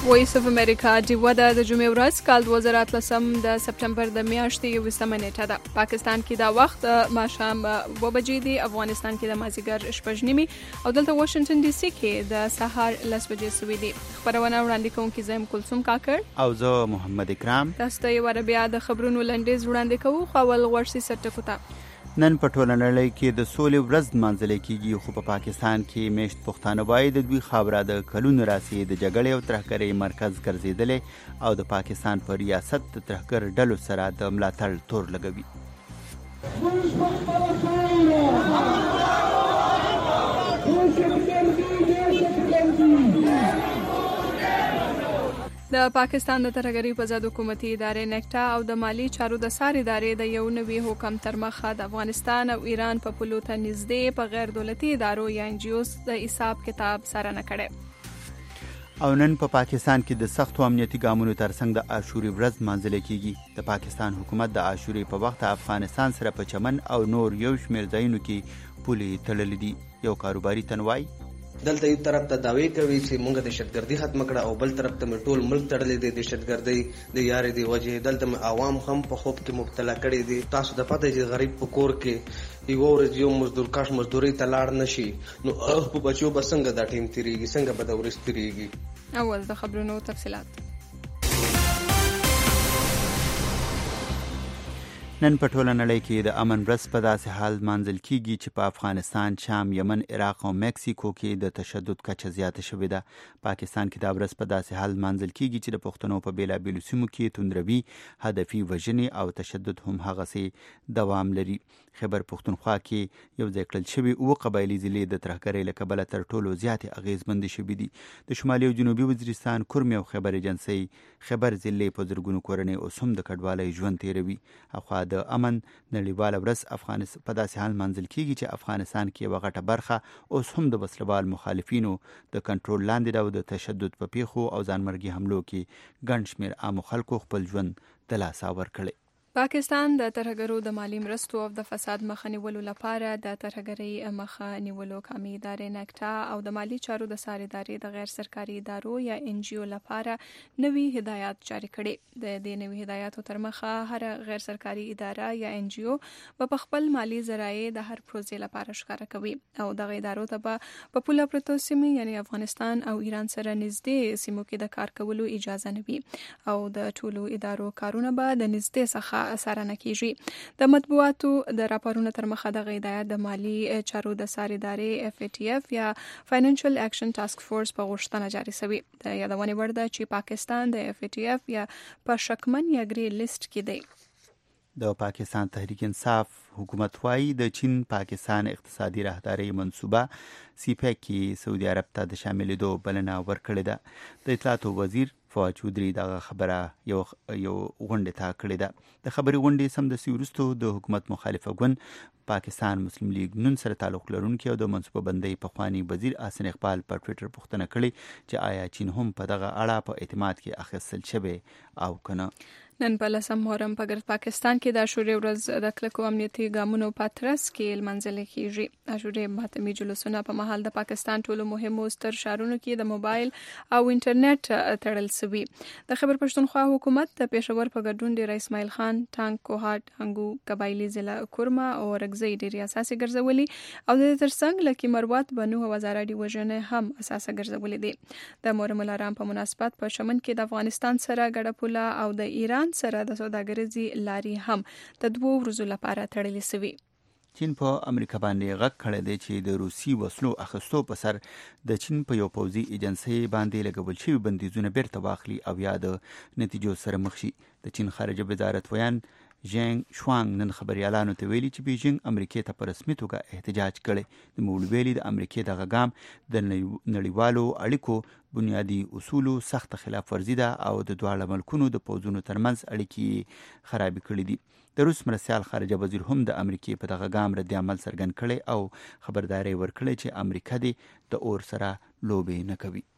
وایس اف امریکا ډیوه د جمعې ورځ کال 2013 د سپټمبر د میاشتې 21 نیټه ده. پاکستان کې دا وخت ماښام 2 بجې دی، افغانستان کې د مازیګر 6:30 او دلته واشنگټن ډي سي کې د سهار 10 بجې سوي دي. خبرونه وړاندې کوونکي زم کلثوم کاکړ او زه محمد اکرام. تاسو ته یو بیا د خبرونو لنډیز وړاندې کوو. خو اول ورسي سرټکو ته. نن په ټوله نړۍ کې د سولې ورځ نمانځل کېږي، خو په پاکستان کې میشت پښتانه وایي د دوی خاوره د کلونو راهیسې د جګړې او ترهګرۍ مرکز ګرځېدلې او د پاکستان په ریاست د ترهګر ډلو سره د ملاتړ تور لګوي. د پاکستان د ترهګرۍ په ضد حکومتي ادارې نیکټا او د مالی چارو د سار ادارې د یو نوي حکم تر مخه د افغانستان او ایران په پولو ته نږدې په غیر دولتي ادارو یا انجیوز د حساب کتاب سره نه کړي. او نن په پاکستان کې د سختو امنیتي ګامونو ترڅنګ د عاشوري ورځ نمانځل کېږي. د پاکستان حکومت د عاشوري په وخت افغانستان سره په چمن او نور یو شمېر ځایونو کې پولې تړلې دي. یو کاروباري تنوای دلته یو طرف ته داوی کوي چې مونږ د دهشتګردي ختم کړه او بل طرف ته ټول ملک تړلې دي دهشتګردي د یاري دی وجه. دلته عوام هم په خوب کې مبتلا کړي دي. تاسو د پته چې غریب په کور کې یو ورځ یو مزدور کاش مزدوري ته لاړ نشي نو په بچو بسنګ د ټیم تیریږي څنګه به د ورځ تیریږي. اول د خبرونو تفصيلات. نن په ټوله نړۍ کې د امن ورځ په داسې حال مانځل کېږي چې په افغانستان، شام، یمن، عراق او مکسیکو کې د تشدد کچه زیاته شوې ده. پاکستان کې دا ورځ په داسې حال مانځل کېږي چې د پښتنو په بیلابیلو سیمو کې توندروي، هدفي وژنې او تشدد هم هغسې دوام لري. خیبر پښتونخوا کې یو ځای کړل شوي 7 قبایلي ضلعې د ترهګرۍ له کبله تر ټولو زیاتې اغېزمندې شوي دي. د شمالي او جنوبي وزیرستان، کرمي او خیبر ایجنسۍ خیبر ضلعې په زرګونو کورنۍ اوس هم د کډوالۍ ژوند تیروي. اخوا د امن نړیواله ورځ په داسې حال منځل کېږي چې افغانستان کې یوه غټه برخه اوس هم د وسلوال مخالفینو د کنټرول لاندې ده او د تشدد په پیښو او ځانمرګي حملو کې ګڼ شمېر عامو خلکو خپل ژوند د لاسه ورکړی. پاکستان د ترهګرو د مالی مرستو او د فساد مخه نیولو لپاره د ترهګرۍ مخه نیولو قومي ادارې نیکټا او د مالی چارو د سار ادارې د غیر سرکاري ادارو یا ان جی او لپاره نوي هدایات جاری کړي. د دې نوي هدایاتو تر مخه هر غیر سرکاري اداره یا ان جی او په خپل مالی ذرایع د هر پروژې لپاره ښکاره کوي او دغه ادارو ته په پوله پرتو سیمې یعنی افغانستان او ایران سره نږدې سیمو کې د کار کولو اجازه نه وي او د ټولو ادارو کارونه به د نږدې څخه سره نه کیږي. د مطبوعاتو د راپورونو تر مخه د هدایت د مالی چارو د سار ادارې اف ای ټی اف یا فاینانشل اکشن ټاسک فورس په غوښتنه جاری شوی. د یادونې وړ ده چې پاکستان د اف ای ټی اف یا په شکمن یا ګری لیست کې دی. د پاکستان تحریک انصاف حکومت وايي د چین پاکستان اقتصادي راهدارۍ منصوبه سی پیک کې سعودي عرب ته د شاملېدو بلنه ورکړې ده. د اطلاعاتو وزیر فواد چودري دغه خبره یو غونډې ته کړې ده. د خبرې غونډې سمدستي وروسته د حکومت مخالفه ګوند پاکستان مسلم لیگ نون سره تعلق لرونکي او د منصوبه بندۍ پخوانی وزیر احسن اقبال پر ټویټر پوښتنه کړې چې آیا چین هم په دغه اړه په اعتماد کې اخیستل شوی او کنه. نن په 10 محرم په ګرد پاکستان کې د عاشوري ورځ د کلکو امنیتي ګامونو په ترڅ کې لمانځل کېږي. عاشوري ماتمي جلوسونه په مهال د پاکستان ټولو مهمو ستر ښارونو کې د موبایل او انټرنیټ تړل شوی. د خیبر پښتونخوا حکومت د پېښور په ګډون ډیر اسماعیل خان، ټانک، کوهاټ، هنګو، قبایلی ضلع کرما او رګزی ډیر اساسي ګرځولي او د ترڅنګ لکه مروت، بنو او وزارت وژنه هم اساسه ګرځولي دي. د محرم الحرام په مناسبت په شمن کې د افغانستان سره ګډه پوله او د ایران سره د سوداګریزي لاري هم د 2 ورځو لپاره تړلې شوی. چین په امریکا باندې غږ کړی دی چې د روسي وسلو اخیستو په سر د چین په یو پوځي ایجنسۍ باندې لګول شوي بندیزونه بیرته واخلي او یا د نتیجو سره مخ شي. د چین خارجه وزارت ویان ژینګ شوانګ نن خبريالانو ته ویلي چې بیجینګ امریکا ته په رسمي توګه احتجاج کړي. د مولویلي د امریکا دغه ګام د نړیوالو اړیکو بنیادی اصولو سخت خلاف ورزي ده او د دواړو ملکونو د پوځونو ترمنځ اړیکې خراب کړي دي. د روس مرستیال خارجه وزیر هم د امریکا په دغه ګام رد عمل څرګند کړي او خبرداري ورکړي چې امریکا د اور سره لوبې نه کوي.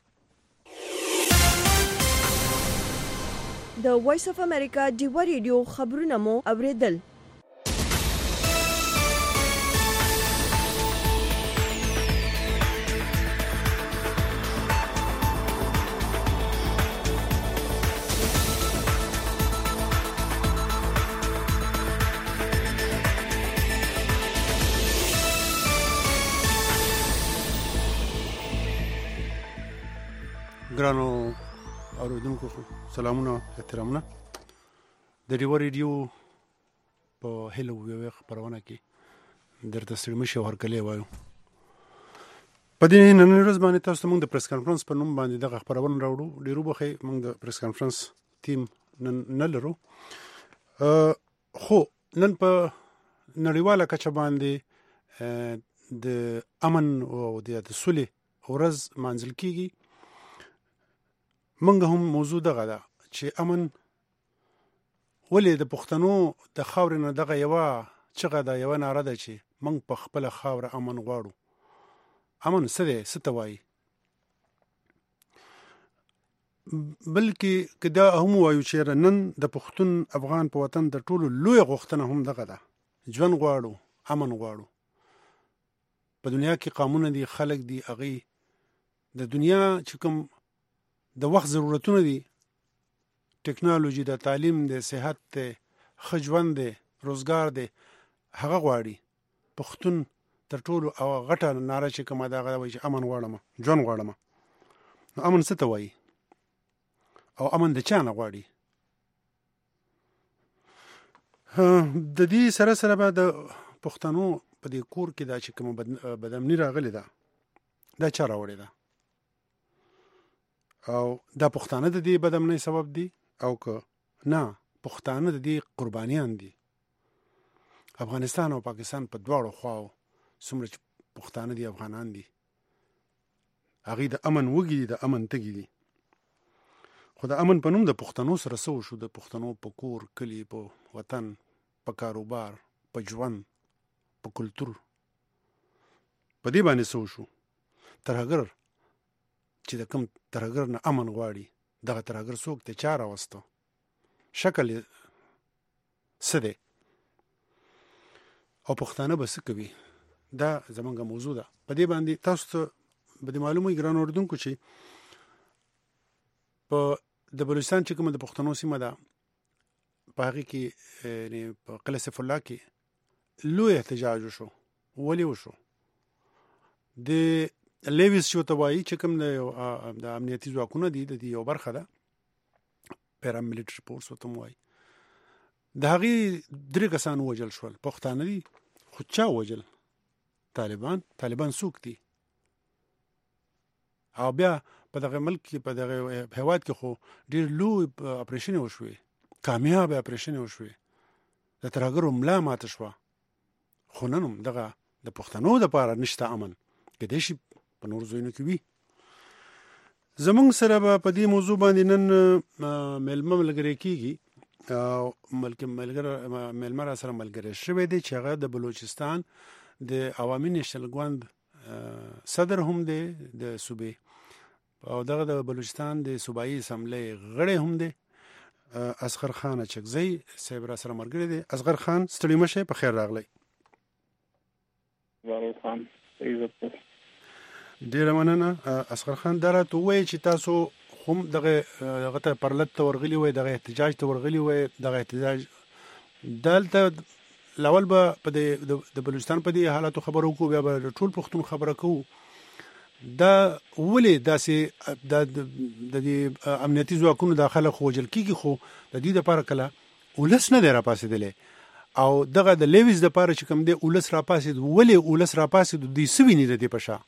د وایس اف امریکا ډیوه ریډیو خبرونه مو اوریدل. ګرانو اوریدونکو سلامونه احترامونه د ډیو ریډیو په هلو ویو خبرونه کې درته ستړي مشه ورکلې وایو په دې نن ورځ باندې تاسو موږ د پریس کانفرنس په نوم باندې د خبرونه راوړو ډیرو بخې موږ د پریس کانفرنس ټیم نه لرو خو نن په نړیواله کچه باندې د امن او د سولې ورځ منځل کیږي منګه هم موضوع دغه ده چې امن ولې د پښتنو د خاورې نه دغه یوه چغه ده یوه ناره ده چې موږ په خپله خاوره امن غواړو امن څه دی څه ته وایي بلکې که دا هم وایو چې نن د پښتون افغان په وطن د ټولو لویه غوښتنه هم دغه ده ژوند غواړو امن غواړو په دنیا کې قانون دي خلک دي هغې د دنیا چې کوم د وخت ضرورتونه دي ټکنالوژي د تعلیم د صحت د ښه ژوند دی روزګار دی هغه غواړي پښتون تر ټولو او غټه ناره چې کومه ده هغه وایي چې امن غواړم ژوند غواړم نو امن څه ته وایي او امن د چا نه غواړي د دې سره سره به د پښتنو په دې کور کې دا چې کومه بدامني راغلې ده دا چا راوړې ده او دا پښتانه د دې بدامنۍ سبب دي او که نه پښتانه د دې قربانیان دي افغانستان او پاکستان په دواړو خواو څومره چې پښتانه دي افغانان دي هغې د امن وږي دي د امن تږي دي خو د امن په نوم د پښتنو سره څه وشو د پښتنو په کور کلي په وطن په کاروبار په ژوند په کلتور په دې باندې څه وشو ترهګر چې د کوم ترهګر نه امن غواړي دغه ترهګر څوک دی چا راوسته شکل یې څه دی او پښتانه به څه کوي دا زمونږ موضوع ده په دې باندې تاسو ته به دې معلوم وي ګرانو اورېدونکو چې په د بلوچستان چې کومه د پښتنو سیمه ده په هغې کې په قلعه سیف الله کې لوی احتجاج وشو ولې وشو د لیویس چې ورته وایي چې کوم د امنیتي ځواکونه دي د دې یو برخه ده پیراملیټري فورس ورته وایي د هغې 3 کسان ووژل شول پښتانه دي خو چا ووژل طالبان څوک دي او بیا په دغه ملک کې په دغه هیواد کې خو ډېر لوی اپریشنې وشوې کامیابه اپریشنې وشوې د ترهګرو ملا ماته شوه خو نن هم دغه د پښتنو دپاره نشته امن کیدای شي په نورو ځایونو کې وي زمونږ سره به په دې موضوع باندې نن میلمه ملګری کېږي او میلمه را سره ملګری شوی دی چې هغه د بلوچستان د عوامي نیشنل ګوند صدر هم دی د صوبې او دغه د بلوچستان د صوبایي اسمبلۍ غړی هم دی اصغر خان اچکزی صاحب را سره ملګری دی اصغر خان ستړي مه شئ په خیر راغلی ډېره مننه اصغر خان دا راته ووایي چې تاسو هم دغه ته پرلت ته ورغلي وئ دغه احتجاج ته ورغلي وئ دغه احتجاج دلته لاول به په د بلوچستان په دې حالاتو خبرو کوو بیا به ټول پښتون خبره کوو دا ولې داسې د دې امنیتي ځواکونو دا خلک وژل کېږي خو د دې دپاره کله ولس نه دی راپاڅېدلی او دغه د لیویس دپاره چې کوم دی ولس راپاڅېد ولې ولس راپاڅېد دوی څه ویني د دې په شا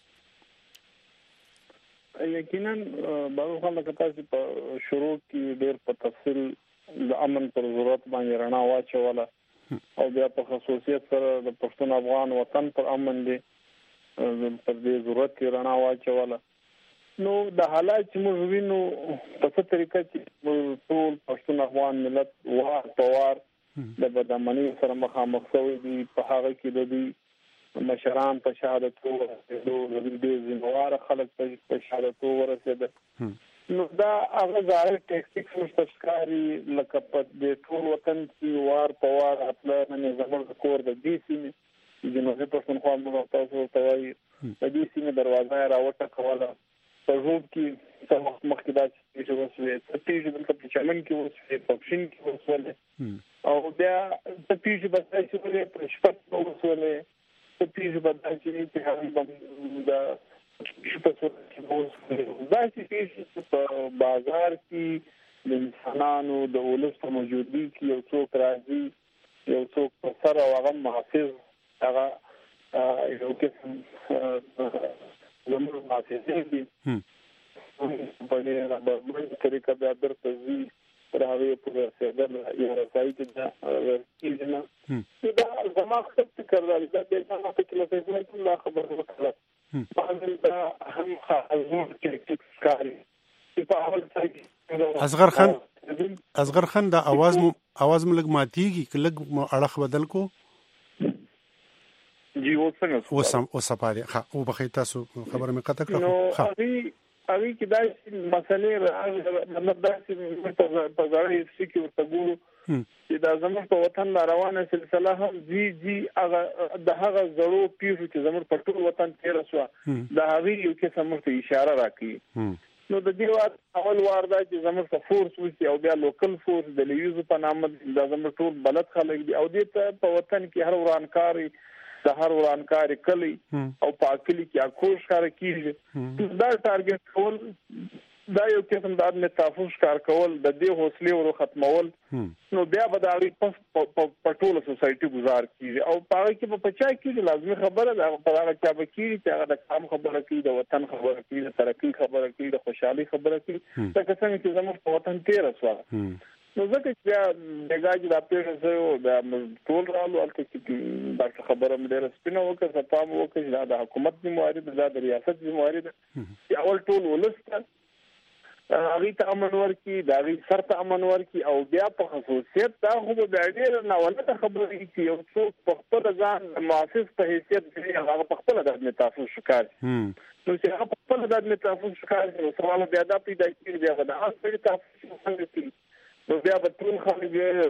یقینا بعضو خلک تاسو په شروع کې ډېر په تفصیل د امن پر ضرورت باندې رڼا واچوله او بیا په خصوصیت سره د پښتون افغان وطن پر امن دی پر دې ضرورت کې رڼا واچوله نو د حالات چې موږ وینو په څه طریقه چې ټول پښتون افغان ملت وار په وار د بدامنۍ سره مخامخ شوی دي په هغه کې د دوی مشران په شهادتو ورسېدو د دوی ذمهوار خلک په شهادتو ورسېده نو دا هغه ظاهر ټیکټیکس ورته ښکاري لکه په دې ټول وطن کې وار په وار اپله نن زموږ د کور د دې سیمې جنوبي پښتونخوا موږ تاسو ورته وایي د دې سیمې دروازه یې راوټکوله په ژوب کې څه وخت مخکې داسې پېښې وسوې څه پېښې دلته په چمن کې وسوې په پښین کې وسولې او بیا څه پېښې به داسې ولې په شپږ کې وسولې څه پېښې به داسې چې هغوی به د په صورت کې داسې پیښې په بازار کې د انسانانو د ولس په موجودګۍ کې یو څوک راځي یو څوک په سر او هغه محافظ هغه یو قسم زموږ محافظین دي په دې باندې طریقه بیا درته ځي تر هغې پورې رسېدل یا رسایي چې کېږي نه دا زما خپل فکر دی دا بیا ما فکر له فیصله کوم دا خبره وکړه بعضې دا هم حضور کې ښکاري چې په اول ځای کې اصغر خان دا आवाज مو لګ ماتيږي که لګ اړخ بدل کو جی وڅنګه وسپاره ها او بخې تاسو خبره مې قطع کړه ها هغه کې دا مسلې مطلب دا چې په ځای کې ورته ګورو چې دا زموږ په وطن روانه سلسله هم جی هغه د هغه زړو پیښو چې زموږ په ټول وطن تیر شو دا هغه یو کې سمته اشاره راکړي نو د دې وخت اول وار دا چې زموږ په فورس وسی او بیا لوکل فورس د لیوز په نامه د زموږ ټول بلد خلک دي او دې ته په وطن کې هر ورانکاري د هر ورانکاري کلی او پاکلی کې اکوش کار کیږي دا ټارګټ کول دا یو قسم د عدم تحفظ کار کول د دې حوصله ورو ختمول نو بیا به دا په ټوله سوسایټي گزار کیږي او پاره کې په پچا کې لازمي خبره ده په هغه چا به کیږي چې هغه د کام خبره کوي د وطن خبره کوي د ترقی خبره کوي د خوشحالي خبره کوي دا څنګه چې زموږ په وطن تیر وسوه نو ځکه چې دغه د پیښې سره د ټول رالو الته چې دا خبره مې ډېر سپینه وکړه چې پام وکړي دا د حکومت ذمہواری ده د ریاست ذمہواری ده چې اول ټول ولسته هغه ته امن ورکړي دا غي سر ته امن ورکړي او بیا په خصوصیت دا خو به ډېر نه ونه خبره چې یو څوک په خپل ځان مؤسس په حیثیت دی هغه په خپل د تاسو شکار نو چې هغه په خپل د تاسو شکار نو سوال بیا دا پیدا کیږي دا د اصلي تاسو څنګه نو بیا به ټول خلک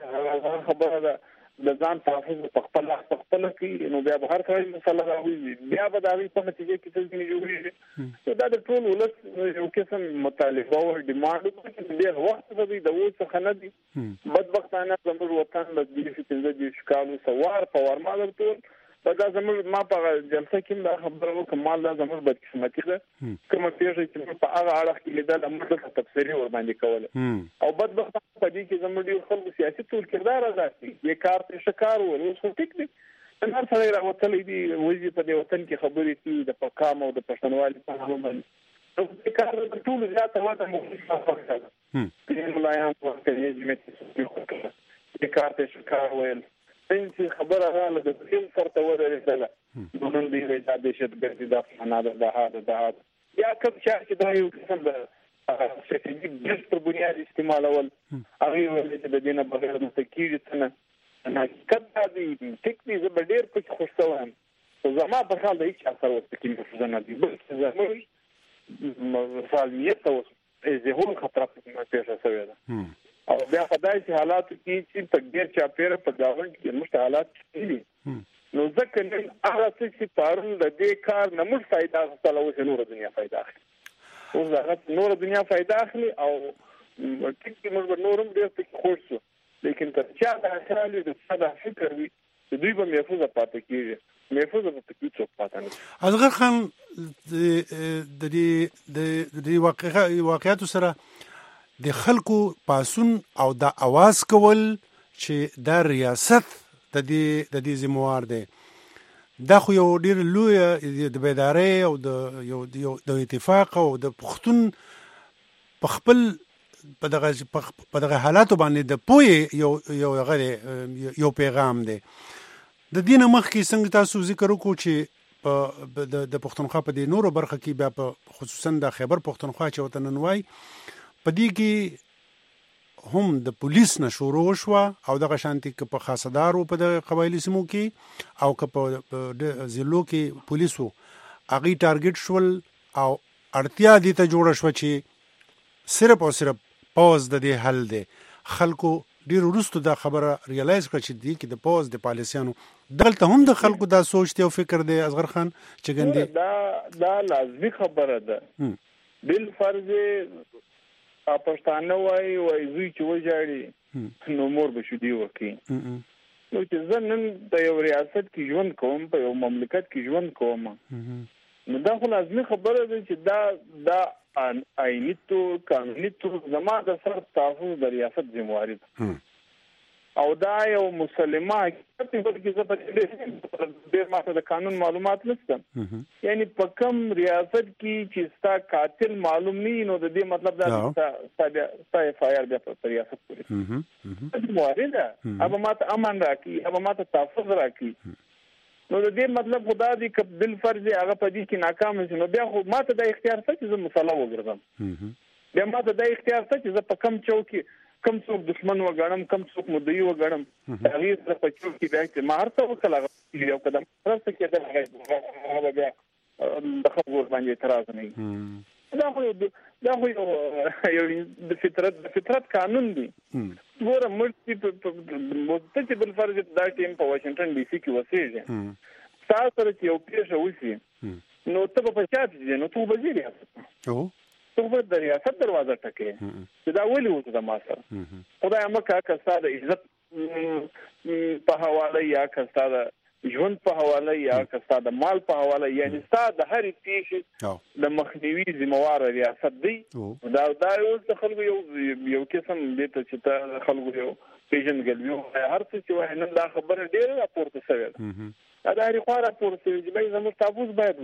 خبره ده د ځان تحفظ په خپل کې نو بیا به هر څه مسله راوي بیا به دا وي په نتیجه کې څه جوړیږي دا د ټول ولس یو قسم مطالبه او ډیماند چې ډېر وخت به د اوس څخه نه دي بدبختانه زموږ وطن د دې چې کالو سوار په ورماله ټول دا زموږ ما په جلسه کې دا خبره وکړه مال دا زموږ بدقسمتي ده کومه پیښه چې په هغه اړه کې لیدل موږ ته تفسیری ور باندې کوله او بدبختانه په دې کې زموږ ډېر خلک سیاسي ټول کردار ادا کوي یې کار ته شکار ول اوس ټیک دي نن سره راوتلې دي وځي په دې وطن کې خبرې کوي د پکام او د پښتونوالي په اړه باندې نو دې کار د ټول زیاته وته مخالفه وکړه چې ملایان ورته یې دې کار ته شکار ویل چې خبره رااله د فلم سره ورسېده نو نن دې د دهشتګردي د فناده د یا کوم چې دا یو قسم د ستراتیژیک د پر بنیاد استعمالول هغه ولې چې د دینه بغیر د تکیږي څنګه نه کله دې ټیک دې زبډیر په خوشاله زما په خیال د هیڅ اثر وسکې نه نه دي بلکې زموږ فعالیت او زهول خطر په پیښه شوی ده او بیا خدای چې حالات کې په ډیر چا پیر په گاوند کې مشت حالات دي نو ځکه نن هغه چې پارون د دې کار نه مر فائدہ غوښتل او نور دنیا فائدہ اخلي او هغه نور دنیا فائدہ اخلي او ټیک موږ نورم ډیر څه خوښ شو لیکن تر چا د خیال د صدا فکر وي دوی به محفوظ پاتې کیږي محفوظ پاتې کیږي پاتې نه اصغر خان د واقعیت سره د خلکو پاسون او د आवाज کول چې د ریاست د دې ذمہوار دی دا خو یو ډیر لوی د بیدارۍ او د اتفاق او د پښتون په خپل په دغه حالاتو باندې د پوی یو پیغام دی د دې نه مخکې څنګه تاسو ذکر وکړو چې د پښتونخوا په دې نورو برخه کې بیا په خصوصا د خیبر پښتونخوا چې وطن نوای په دې کې هم د پولیس نه شروع شو او دغه شانتي که په خاصدارو په د قبایلی سیمو کې او که په ضلعو کې پولیسو هغه ټارګټ شول او اړتیا دې ته جوړه شو چې صرف او صرف پاوز د دې حل دی خلکو ډیر وروسته دا خبره ریالایز کړ چې دې کې د پاوز د پالیسیانو دلته هم د خلکو دا سوچ دی او فکر دی اصغر خان چې ګندې دا لازمي خبره ده بل فرض پښتانه وای زوی چې وځاړي نو مور به شو دی وکي نو چې زه نن د یو ریاست کې ژوند کوم په یو مملکت کې ژوند کوم نو دا خو لازمي خبره ده چې دا آئینی تو قانوني تو زما د سر تحفظ د ریاست ذمہواری ده او دا یو مسلمه حقیقت دی بلکې زه په ډېر ماته د قانون معلومات نشته یعنی په کوم ریاست کې چې ستا قاتل معلوم نه نو د دې مطلب دا ستا اف آی آر بیا په ریاست پورې ذمہواری ده هغه ماته امن راکړي هغه ماته تحفظ راکړي نو د دې مطلب خدا دی ک بل فرض هغه په دې کې ناکام شي نو بیا خو ماته د اختیار څه چې زه مصالحه وګرځم بیا ماته د اختیار څه چې زه په کم چوکي کم څوک دشمن وګڼم کم څوک مدعي وګڼم هغه سره په چوکي بیا چې مار ته وکړه یو قدم راځي کېدل هغه بیا د خبرو باندې اعتراض نه دا خو یو د فطرت قانون دی ګوره مرتي په بل فرض دا ټیم په واشنگټن ډي سي کې وسیږي تاسو سره چې یو پیښه وشي نو ته په چات دي نو ته وزیر یې ته د ریاست دروازه ټکې چې دا ولي وځه د ما سره خدای امکه کستا د عزت په حواله یا کستا د ژوند په حواله یا کستا د مال په حواله یعنی ستا د هر پیښې د مخنیوي ذمہوار ریاست دی دا اوس د خلکو یو قسم دې ته چې ته خلکو یو پیژنګلوي هر څه چې وای نن دا خبره ډېره راپورته شوې ده دا هرې خوا راپورته شوې چې باید زموږ تحفظ باید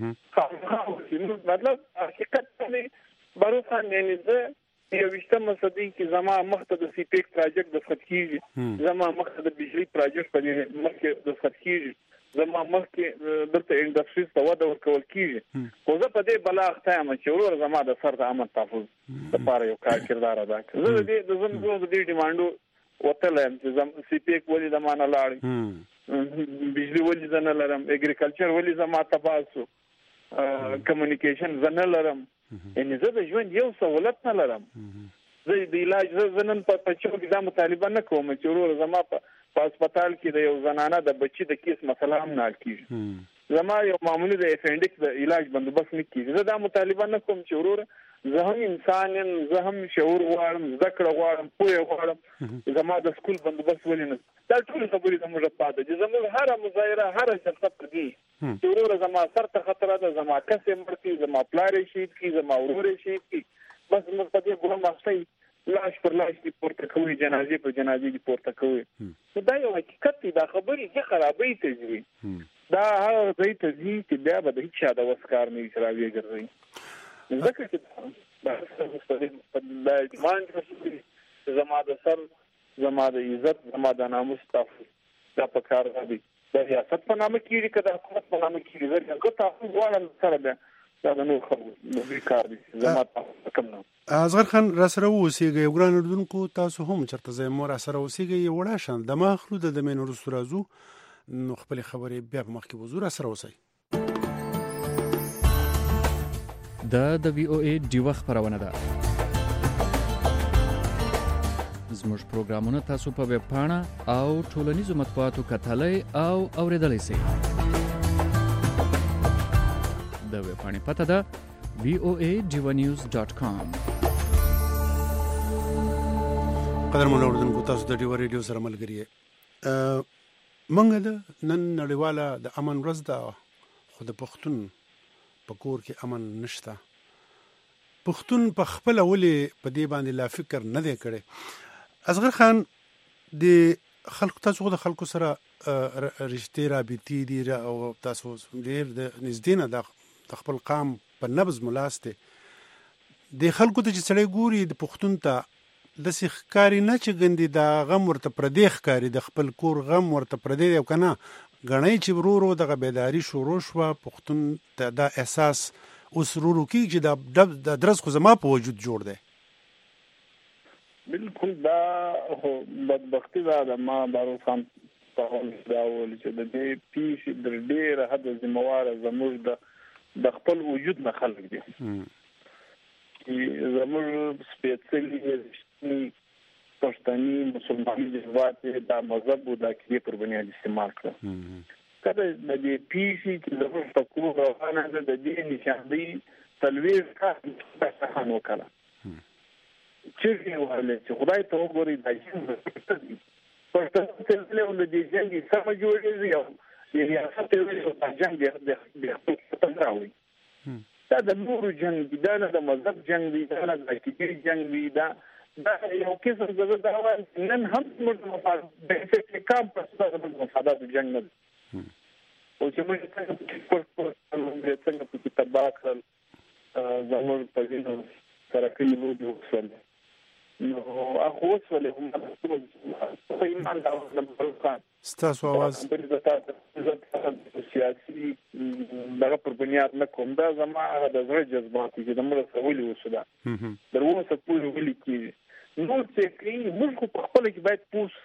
وشي مطلب حقیقت باندې باروخان یعنی زه 21مه صدۍ کې زما مخته د سی پیک پروجیکټ د ختم کیږي زما مخته د بجلی پروجیکټ په مخکې د ختم کیږي زما مخکې دلته انډستریز ته وده ورکول کیږي خو زه په دې بلا اخته یم چې ورور زما د سر د امن تحفظ لپاره یو کار کردار ادا کړ زه د دې ډیمانډو وتل یم چې سی پیک ولې د مانه لاړ بجلی ولې زنه لرم اګریکلچر ولې زما تباسو کمیونیکیشن زنه لرم یعنی زه د ژوند یو سہولت نه لرم زه د علاج زنن په چوک د مطالبه نه کوم چې ورور زما په هسپتال کې د یو زنانه د بچی د کیس مسله هم نه کیږي زما یو معمولی د اپنډکس د علاج بندوبست نه کیږي زه د مطالبه نه کوم چې ورور زه هم انسان یم زه هم شعور غواړم زده کړه غواړم پوهه غواړم زما د سکول بندوبست ولې نه دا ټول خبرې زموږ پاتې دي زموږ هر مظاهره هر جلسه پدې چې ورور زما سر ته خطر ده زما کسې مرتي زما پلار شهید کی زما ورور شهید کی بس موږ په دې ګوره مخته لاش پر لاش دی پورته کوي جنازې پر جنازې دی پورته کوي دا یو حقیقت دی دا خبرې چې خرابې ته ځي دا هغه ځای ته ځي چې بیا به د هیڅ چا د وس کار نه شراوي ګرځي ځکه چې دا ډیمانډ زما د سر زما د عزت زما د ناموس تحفظ دا په کار دی د ریاست په نامه کېږي که د حکومت په نامه کېږي زه هغه تحفظ غواړم سره بیا دا د نور خلکو د کار دی زما تحفظ کم نه اصغر خان را سره اوسېږئ ګران اردوونکو تاسو هم چېرته ځئ مو را سره اوسېږئ یو وړه شان دمه اخلو د دمې نه وروستو راځو نو خپلې خبرې بیا په مخکې وځو را سره اوسئ دا د وی او ای ډیوه خپرونه ده زموږ پروګرامونه تاسو په ویب پاڼه او ټولنیزو مطبوعاتو کتلای او اوریدلای شئ د ویب پاڼې پته ده voajivanews.com قدرمن اوردونکو تاسو د ډیوه ریډیو سره ملګری یې منګه د نن نړیواله د امن ورځ ده خو د پښتون په کور کې امن نشته پښتون په خپل ولې په دې باندې لا فکر نه دی کړی اصغر خان د خلکو تاسو د خلکو سره رشتې رابطې دي او تاسو ډېر د نږدې نه د خپل قام په نبض ملاسته د خلکو ته چې سړی ګوري د پښتون ته داسې ښکاري نه چې ګندې دا غم ورته پردی ښکاري د خپل کور غم ورته پردی دی او که نه ګڼئ چې ورو ورو دغه بیداري شروع شوه پښتون ته دا احساس اوس ورو ورو کېږي چې دا درز خو زما په وجود جوړ دی بالکل دا بدبختي ده ما باروخ خان په دا ویل چې د دې پیښې در ډېره حده ذمهواره زموږ د خپل وجود نه خلک دي چې زموږ سپېڅلي پښتني مسلماني جذبات دا مذهب او د عقیدې پر بنیاد استعمال کړه کله د دې پیښې چې زموږ په کور روانه ده د دې نشاندهي تلویز کار وکړه چې وایي چې خدای ته وګوري دا چې پښتون له دې ځای سم جوړېږي ریاست یو جنگ د خپل ختم راوي دا د نورو جنگ دی دا نه د مذهب جنگ دی دا نه د عقیدې جنگ دی دا یو قسم د نن هم موږ مفاد د استحکام په ستاسو د مفادات جنگ نه او چې موږ څنګه په کتابه کړل زموږ په دې سره کې نو د وصل نو هغه وصل هم په ایمان دا د ستاسو आवाज سیاسي دغه پر بنیاد نه کوم دا زما د زړه جذبات چې د موږ سوالي وسودا دروازه څه پوری ولي کیږي نو چې کې موږ په خپل کې باید پوښ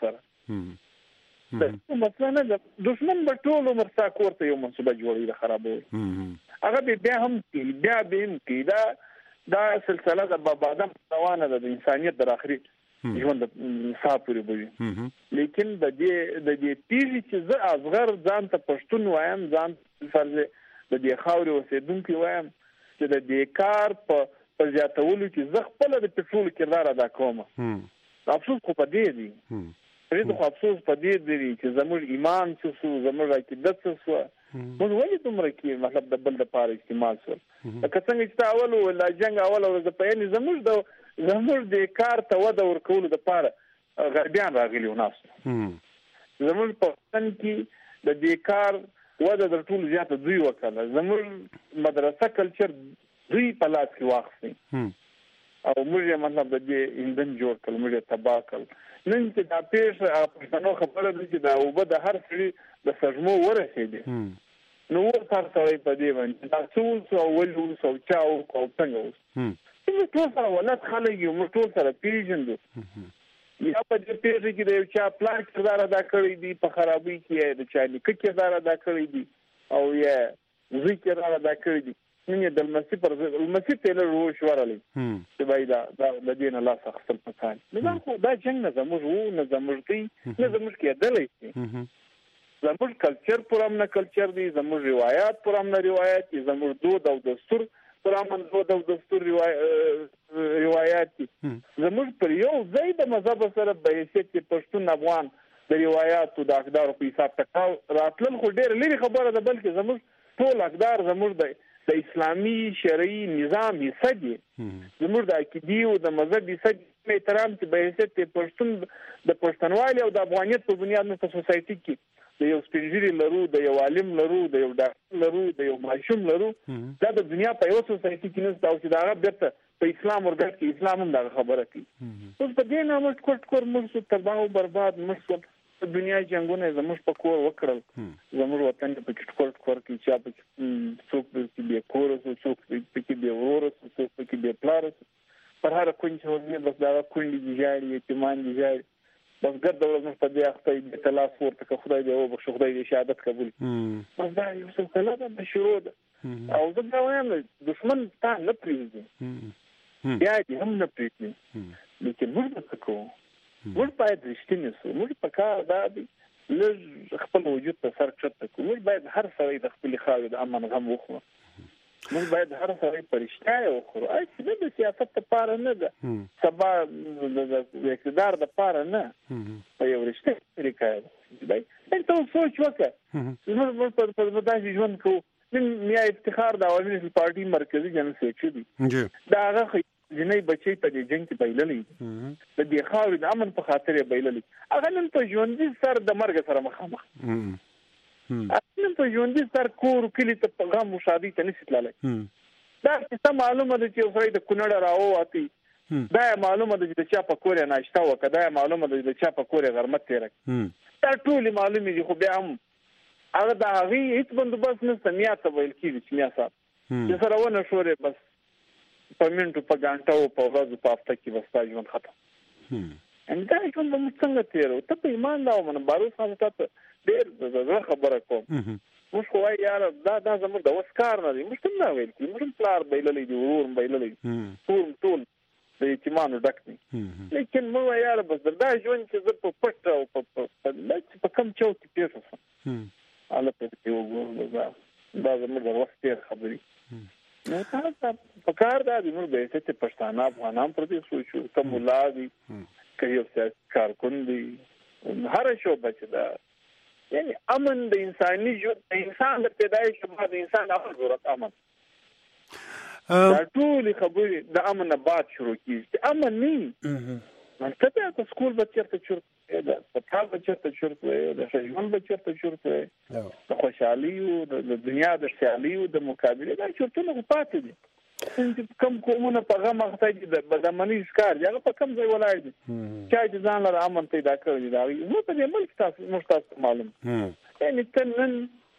سره دا مثلا د دشمن په ټولو مرسا کوته یو منصوبه جوړي خرابوي هغه بیا هم کې دا سلسله د بادام روانه ده د انسانيت در اخري ژوند صافوري بوي لیکن د دې تیږي چې زه اصغر ځان ته پښتون وایم ځان فرض د دې خاوري اوسېدونکو وایم چې د دې کار په ځاتولو کې زه خپل د پټرول کردار ادا کوم افسوس خو په دې دی پرې خو افسوس په دې دی چې زموږ ایمان څه زموږ عقیدت څه موږ ولې دومره کې مطلب د بل د پاره استعمال سره که څنګه چې اول ولا جنگ اول او د پېنی زموږ د کار ته وده ورکول د پاره غربیان راغلي وناس زموږ په څن کې د دې کار وده د ټول زیاته دوی وکړه زموږ مدرسه کلچر دوی په لاس کې واخلي او موږ مطلب د دې ایندن جوړ کړل موږ تباہ کړل نن چې دا پیښه پښتنو خبره ده چې دا وبد د هر څه د سجمو ورسېده نو ورته سره په دې باندې دا څو ولو څو چاو کو څنګه موږ ټول سره ولادت خلک یو موږ ټول سره پیژندو یا په دې پیښه کې د یو چا پلان کردار ادا کړی دی په خرابۍ کې د چا لیک کردار ادا کړی دی او یا ذکر ادا کړی دی نن د المسی پر المسی تل روش ورالې چې باید دا د دین الله څخه خپل پکان نه خو دا جنگ نه زموږ نه زموږ کې دلې زموږ کلچر پرامنه کلچر دی زموږ روایت پرامنه روایت دی زموږ دود او دستور پرامن دود او دستور روایت دی زموږ پر یو ځای د مذهب سره به حیثیت پښتون افغان د روایت او د اقدار په حساب تکاو راتلل خو ډېر لري خبره ده بلکې زموږ ټول اقدار زموږ د اسلامي شرعي نظام حصہ دي زموږ د عقیدې او د مذهب حصہ دي احترام چې به حیثیت پښتون د پښتونوالي او د افغانیت په بنیاد په سوسایټي کې د یو سپینځيري لرو د یو عالم لرو د یو ډاکټر لرو د یو ماشوم لرو دا د دنیا په یو سوسایټي کې نشته او چې دا هغه په اسلام ورګه کې اسلام هم دا خبره کوي اوس په دې نه موږ کوټ موږ تباہ او برباد موږ دنیا جنگونه زموږ په کور وکړل زموږ وطن په کټ کور کې چې په څوک په دې کور او څوک په دې ورور او څوک په دې پلار پر هر کوم چې ورنه بس دا کونډي جاړي یتیمان جاړي بس ګرد ورځ په دې اخته دې تلاش ورته خدای دې او بخښ خدای دې شهادت قبول بس دا یو څه کله د شروع او زه دا وایم دشمن تا نه پریږدي بیا دې هم نه پریږدي لیکن موږ څه کوو موږ باید رښتینی سو موږ په کار دا دی لږ خپل وجود ته سر چت کوو موږ باید هر سړی د خپل خاوې د امن غم وخورو موږ باید هر سړی پرشتیا وخورو چې د سیاست لپاره نه ده سبا د اقتدار لپاره نه په یو رښتینې طریقه دی ته سوچ وکړه موږ په داسې ژوند کوو نن میا افتخار د عوامي پارټي مرکزي جنرال سیکرټري دا هغه جنې بچي په دې جنگ کې بایللې د دې خاورې د امن په خاطر یې بایللې هغه نن په ژوندۍ سر د مرګ سره مخامخ نن په ژوندۍ سر کور کلی ته په غم شادي ته نشي تللی دا څه معلومه ده چې اوسړي د کونړ راووتی دا معلومه ده چې چا په کور ناشته وکړه دا معلومه ده چې چا په کور غرمت تیر دا ټول معلومه دي خو بیا هم هغه د هغه هیڅ بندوبست نشته میا ته ویل کیږي چې میا صاحب چې سره ونه شورې بس په منټو په غانټه او په ورځو په هفته کې وستا ژوند ختم ان دا ژوند موږ څنګه تیرو ته په ایمان لا ومن بارو سره ته ډېر زړه خبره کوم موږ خو یار دا زموږ د وسکار نه دي موږ څنګه ویل کی موږ پلار بیللې دي ورور بیللې ټول د یتیمانو ډک دي لیکن موږ یار بس دا ژوند چې زه په پټ او په کم چوک کې تیر شم الله په یو ګور دا زموږ د وخت تیر خبري نو تاسو په کار دا د موږ به څه پښتانه افغانان پر دې سوچو کوم ولادي کوي او کارکون دي هر شو بچ دا یعنی امن د انساني ژوند د انسان د پیدایش بعد د انسان اول ضرورت امن دا ټول خبرې د امن نه بعد شروع کیږي امن نه منطقه په سکول بچرته چورت دا په کال بچرته چورت وي د ژوند بچرته چورت وي د خوشحالي او د دنیا د سیالي او د مقابله دا چورتونه پاتې دي کم کومونه په هغه مخته دي د بدامني ښکار هغه په کم ځای ولاړ دي چې ځان لپاره امن پیدا کړی دا نو په دې ملک تاسو معلوم یعنی تنن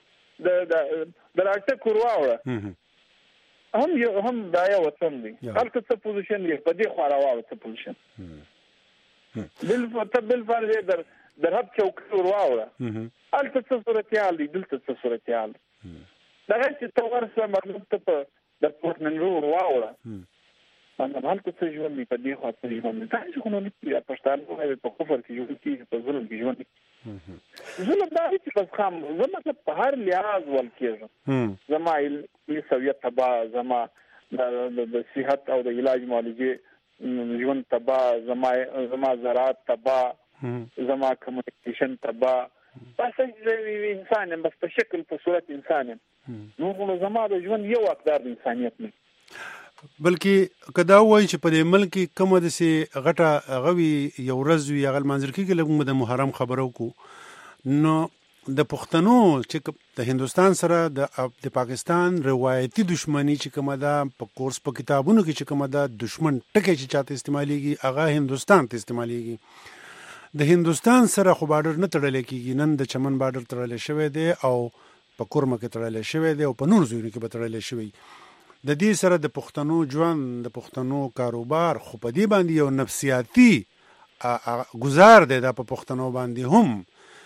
د راټه کورواوړه هم دا یو وطن دی هلته څه پوزیشن دی په دې خوا راوړو څه پوزیشن بالفرض در هب چوک ورواوړه هلته څه صورتحال دی دلته څه صورتحال دا چې ته ورسره مطلب ته په د پورتمنرو ورواوړه باندې هلته څه ژوند دی په دې خوا څه ژوند دی دا چې خو نو نه پښتانه په کفر کې ژوند کیږي په ظلم کې ژوند ظلم دا چې بس خام زه مطلب په هر لحاظ ولکېږم زما سویت تبا زما د صحت او د علاج معالجې ژوند تبا زما زراعت تبا زما کمیونیکیشن تبا بس انسان بس په شکل په صورت انسان نو زما د ژوند یو اقدار د انسانیت نه بلکې کدا وایي چې په دې ملک کومه د سي غټه غوي یو ورځ وی غل منځر کې لګم د محرم خبرو کو نو د پښتنو چې د هندستان سره د پاکستان روایتي دښمنی چې کومه ده په کورس په کتابونو کې چې کومه ده دښمن ټکی چې چاته استعماليږي هغه هندستان ته استعماليږي د هندستان سره خو بارډر نه تړل کېږي نن د چمن بارډر تړل شوی دی او په کورمه کې تړل شوی دی او په نور ځایونو کې به تړل شوی د دې سره د پښتنو ژوند د پښتنو کاروبار خو په دې باندې یو نفسیاتي گزار دی د پښتنو باندې هم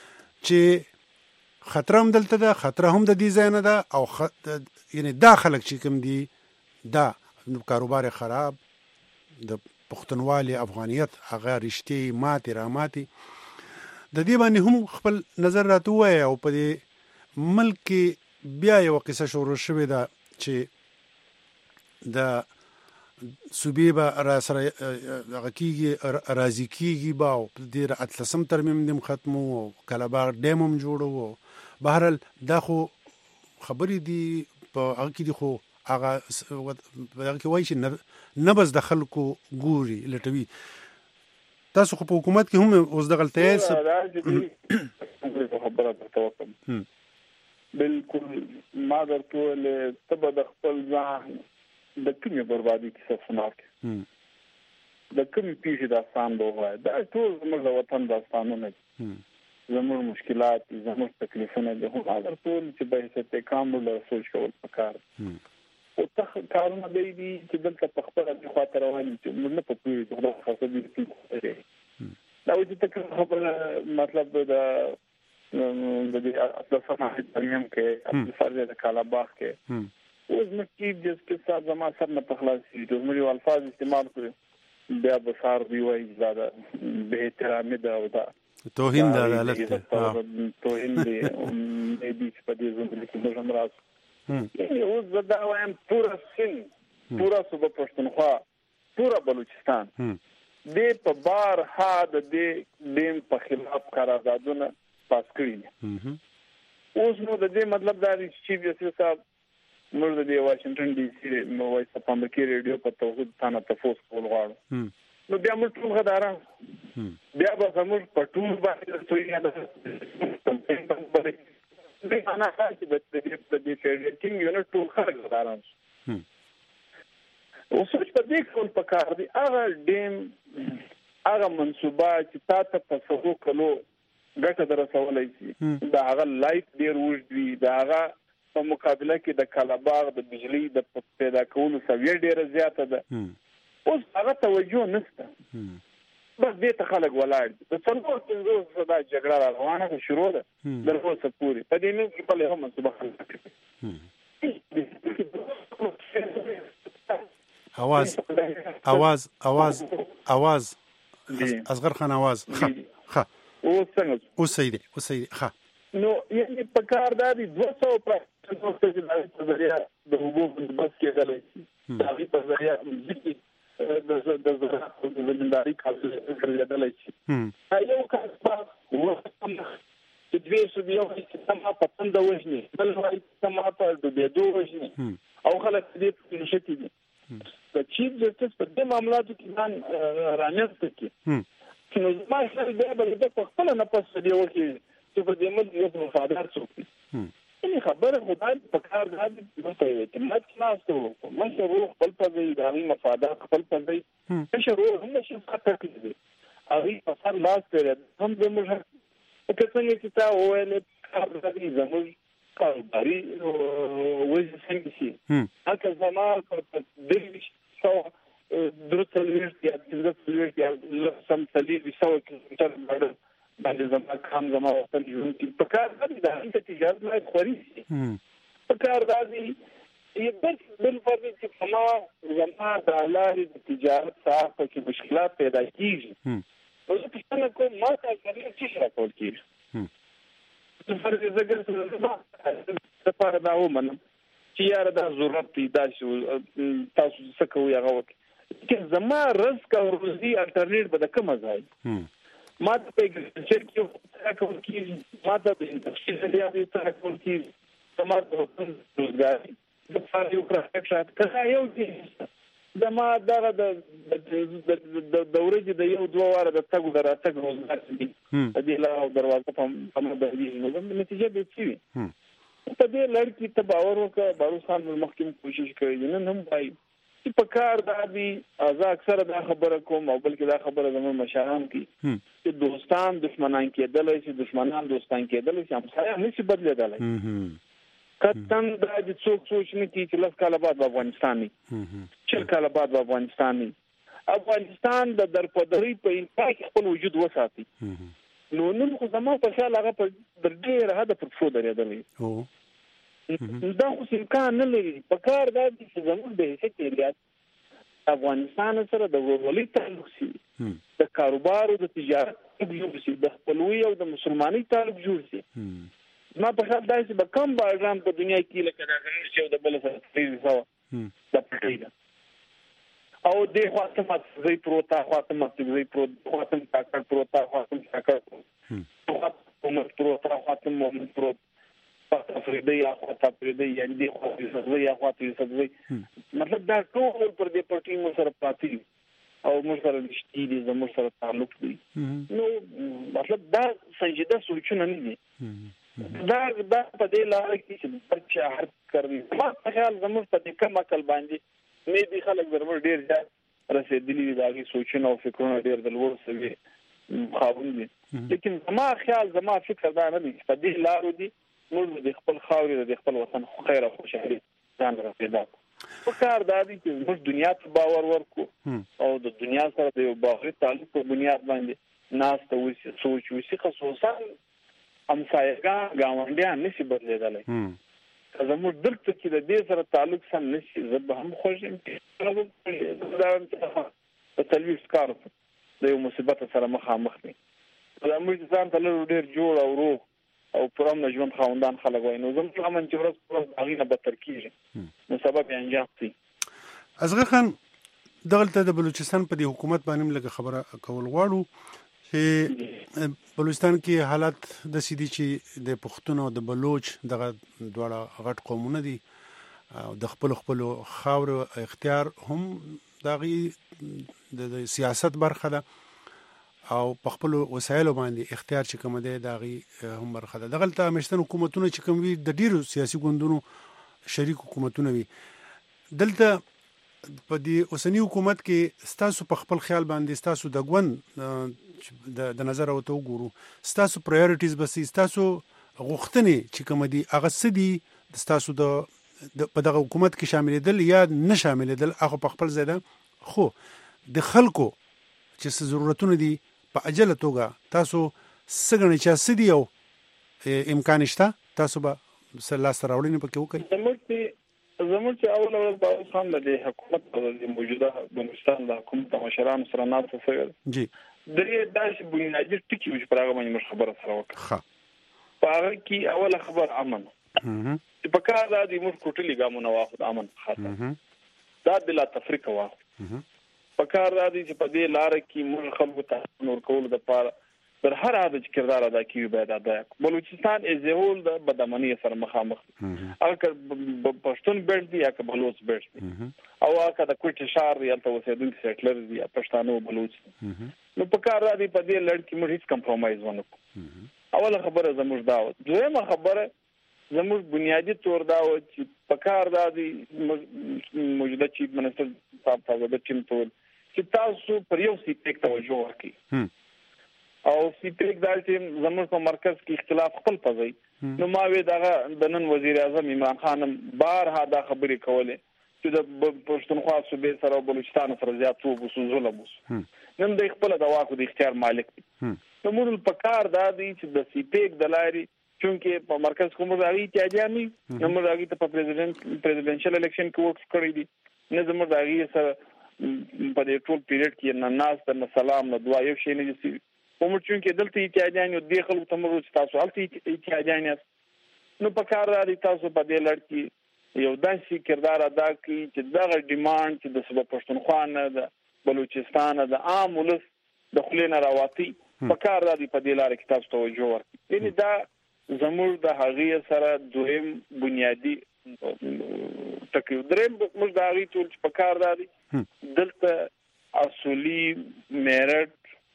چې خطر هم دلته ده خطر هم د دې ځای نه ده او یعنی دا خلک چې کوم دي دا کاروبار خراب د پښتونوالي افغانیت هغه رښتې ماتې راماتې د دې باندې هم خپل نظر راته وایي او په دې ملک کې بیا یو قصه شروع شوې ده چې د صوبې به را سره هغه کېږي راضي کېږي به او د اتلسم ترمیم دم ختمو او کلاباغ ډیم هم جوړو بهرحال دا خو خبرې دي په هغه کې دي خو هغه کې وایي چې نبض د خلکو ګوري لټوي تاسو خو په حکومت کې هم اوس د غلطۍ خبره توقع بالکل ما درته له تبه د خپل ځان د کومې بربادي کې څه کې د کومې پیښې داستان دوه دا ټول زموږ د وطن داستانونه دي زموږ مشکلات زموږ تکلیفونه دي خو دا ټول چې به څه کامل سوچ کول پکار او ته کارونه دی چې دلته په خپل د خاطر رواني چې موږ نه په پوهې د خاصه دي دا چې ته خبره مطلب د دې اصل سمه ترمیم کې فرض د کالاباغ کې اوس مکتب جسټ صاحب زما سر نه پخلاصي د مړي الفاظ استعمال کړو بیا بصار دی وایي دا به احترامي دا او دا توهین د عدالت توهین دی دې په دې ځای کې موږ هم راځو اوس دا وایم پورا سین پورا صوبه پښتونخوا پورا بلوچستان دې په بار ها د دې په خلاف قراردادونه پاس کړی اوس نو د دې مطلب دا دی چې چیف صاحب موږ د واشنگټن ډي سي نو وایي په امریکا ریډیو په توحید ثانه تاسو کول غواړو نو بیا موږ ټول غداران بیا به موږ په ټول باندې توګه د انا چې د دې فیډریټینګ یو نه ټول خلک غداران اوس په دې کول په کار دی هغه ډیم هغه منصوبه چې تاسو په څو کلو ګټه درسولای شي دا هغه لایټ ډیر وژدي دا هغه په مقابله کې د کالاباغ د بجلی د پیدا کولو سویه ډیره زیاته ده اوس هغه توجه نشته بس دې ته خلک ولاړ د څلور پنځو صدا جګړه روانه شروع ده د اوسه پوری په دې نه کې په له هم صبح اواز اصغر خان اواز ها او سیدی ها نو یعنی په کار دادي 200% د ذریعہ د حقوق بس کې غلې دا په ذریعہ د زمینداری کار کړل شي یو کار چې درې سو بیا چې ما پتن د وژني بل وایي چې ما په ډوبېدو وژني او خلک دې نشتی دي د چیف جسټس په دې معاملاتو کې ځان رانیسته کې نو ما خپل بیا به د خپل نه پس دی وکی چې په دې مد یو مفادات څوک دي خبره خدای په کار غاړي ته اعتماد ناشته مشه روح خپل په دې دغه مفادات خپل په دې مشه روح هم شي خطر کوي او په سر لاس کړی هم د موږ که څنګه چې تا وویل کار غاړي زموږ کارباري وځي څنګه شي هغه زموږ په دې څو درڅلوي یا سم تلې وسو کې باندې زموږ کام زموږ وطن ژوند په کار غاړي د هغه تجارت نه خوري په کار غاړي یو بل فرض چې زموږ د لارې د تجارت سره کې مشکلات پیدا کیږي او چې څنګه کوم ما ته کوي چې راکول کیږي د فرض زګر څه لپاره دا ومنم چې یاره دا ضرورت دی دا تاسو څه کوي هغه وکړي چې زما رزق او روزي الټرنیټ به د کوم ځای ما ته په چې څه کوي کیږي ما ته د تفصیل لري څه کوي کیږي ما ته روزګاری د فارغ پروجیکټ کله یو دي زما دغه د ورځې د یو دوه واره د تګو دراتګ روزګار دي د دې لاره دروازه په مده دي نو نتیجه به شي په دې لړ کې ته باور وکړه باروس خان مخکې کوشش کوي نن هم وایي چې په کار دا دي زه اکثره دا خبره کوم او بلکې دا خبره زموږ مشران کوي چې دوستان دشمنان کېدلی شي دشمنان دوستان کېدلی شي همسایه نشي بدلېدلی کتن دا چې څوک سوچ نه کوي چې 10 کاله بعد افغانستان نه 4 کاله بعد افغانستان نه افغانستان د درپدرۍ په انتها کې خپل وجود وساتي نو نن خو زموږ په خیال هغه په ډېر حد پر څو درېدلی دا خو امکان نه لري په کار دا چې زموږ د حیثیت الیات افغانستان سره د ورورولۍ تعلق شي د کاروبار او د تجارت جوړ شي د خپلوي او د مسلمانۍ تعلق جوړ شي ما په خیال دا چې به کم باران په دنیا کې لکه دا چې یو د بل سره تریږي دا پټي او د خاطمه زی پروتا خاطمه زی خاطمه تاکړ پروتا خاطمه تاکړ پروتا خاطمه پروت تفریدي یا تفریدي یعنی دی خو یا خاطري مطلب دا ټول پر دې پټي مو سره پاتې او موږ سره نشتی دي زموږ سره تعلق دي نو مطلب دا سنجیده سوچونه نه دي دا په دې لاره کې چې بچا هر کوي ما خیال زموږ په دې کم عقل باندې مې دي خلک زموږ ډیر ځای رسیدلی دي دا سوچونه او فکرونه ډیر د لوړ سوي خاوند دي لیکن زما خیال زما فکر دا نه دي په دې لارو دي موږ د خپل خاورې د خپل وطن خیر او خوشحالي ځان را پیدا په کار دا دي چې موږ دنیا ته باور ورکو او د دنیا سره د یو باوري تعلق په بنیاد باندې ناس ته وسی سوچ وسی خصوصا همسایګان ګاونډیان نشي بدلېدلی که زموږ دلته چې د دې سره تعلق سم نشي زه به هم خوښ یم په تلویز کار د یو مصیبت سره مخامخ دي دا موږ ځان ته لږ ډېر جوړ او روغ او پرم نجوم خواندان خلک وای نو زموږ امن چې ورځ په هغه نه بدتر کیږي نو سبب یې انجام شي اصغر خان دغلته د بلوچستان په دې حکومت باندې لږ خبره کول غواړو چې بلوچستان کې حالت د سیدي چې د پښتون او د بلوچ دغه دواړه غټ قومونه دي او د خپل خاور اختیار هم دغه د سیاست برخه ده او په خپل وسایل باندې اختیار چې کوم دی دغه هم برخه ده دغلته مشتن حکومتونه چې کوم وي د ډیرو سیاسي ګوندونو شریک حکومتونه وي دلته په دې اوسنی حکومت کې ستاسو په خپل خیال باندې ستاسو د ګوند د نظر او تو ګورو ستاسو پرایورټیز بس ستاسو غوښتنې چې کوم دي هغه سدي ستاسو د په دغه حکومت کې شامل دي یا نه شامل دي هغه په خپل ځای ده خو د خلکو چې ضرورتونه دي په عجله توګه تاسو څنګه چې سدي او امکان شته تاسو به سلا سره راوړنه پکې وکړي زموږ چې اول باور خان د حکومت د موجوده بلوچستان د حکومت مشران سره ناڅه سره جی درې داسې بنیادی ټکي چې پر هغه باندې خبره سره وکړه په هغه کې اوله خبر امن چې په کار د موږ کوټلي ګامونه واخد امن خاطر دا بلا تفریق واخد په کار د چې په دې لار کې موږ خلکو ته نور کول د پاره در هر حد چې کردار ادا کوي باید ادا کړي. بلوچستان از هول د بدامنۍ سره مخامخ اگر پښتون بیلټ دی یا که بلوچ بیلټ دی او که د کوټ شهر یا ته اوسېدونکي سیټلر دی یا پښتانه بلوچ نو په کار را دي په دې لړ کې موږ هیڅ کمپرومایز ونه کوو. اوله خبره زموږ دا و. دویمه خبره زموږ بنیادی طور دا و چې په کار دا دي موجوده چیف منسټر صاحب تاسو د ټیم ټول چې تاسو پر یو سیټ توجه وکړئ او سیټریک دا چې زموږ په مرکز کې اختلاف خپل پځي. نو ما وی دا د نن وزیر اعظم عمران خان بارها دا خبرې کولې چې د پښتونخوا صوبې سره بلوچستان سره زیات وبوس ظلم وس. نن د خپل د واکو د اختیار مالک دي. نو موږ په کار دا دي چې د سیټریک د لاري چونکې په مرکز کوم راغی چې اجازه نو موږ راغی ته په پریزیدنشل الیکشن کې ووټ کړی دي. نه زموږ راغی سره په دې ټول پیریډ کې نه ناس نه سلام نه دعا یو شی نه دي. کوم چې دلته اتحادیان یو د خلکو ته موږ تاسو هلته اتحادیان نو په کار را دي تاسو په دې لړ کې یو داسې کردار ادا کړئ چې دغه ډیماند چې د سبا پښتونخوا نه د بلوچستان د عام ولس د خلې نه راوتی په کار را دي په دې لړ کې تاسو توجه ورکړئ. یعنی دا زموږ د هغې سره دویم بنیادی تکیو. دریم موږ د هغې ټول چې په کار را دي دلته اصولي میرټ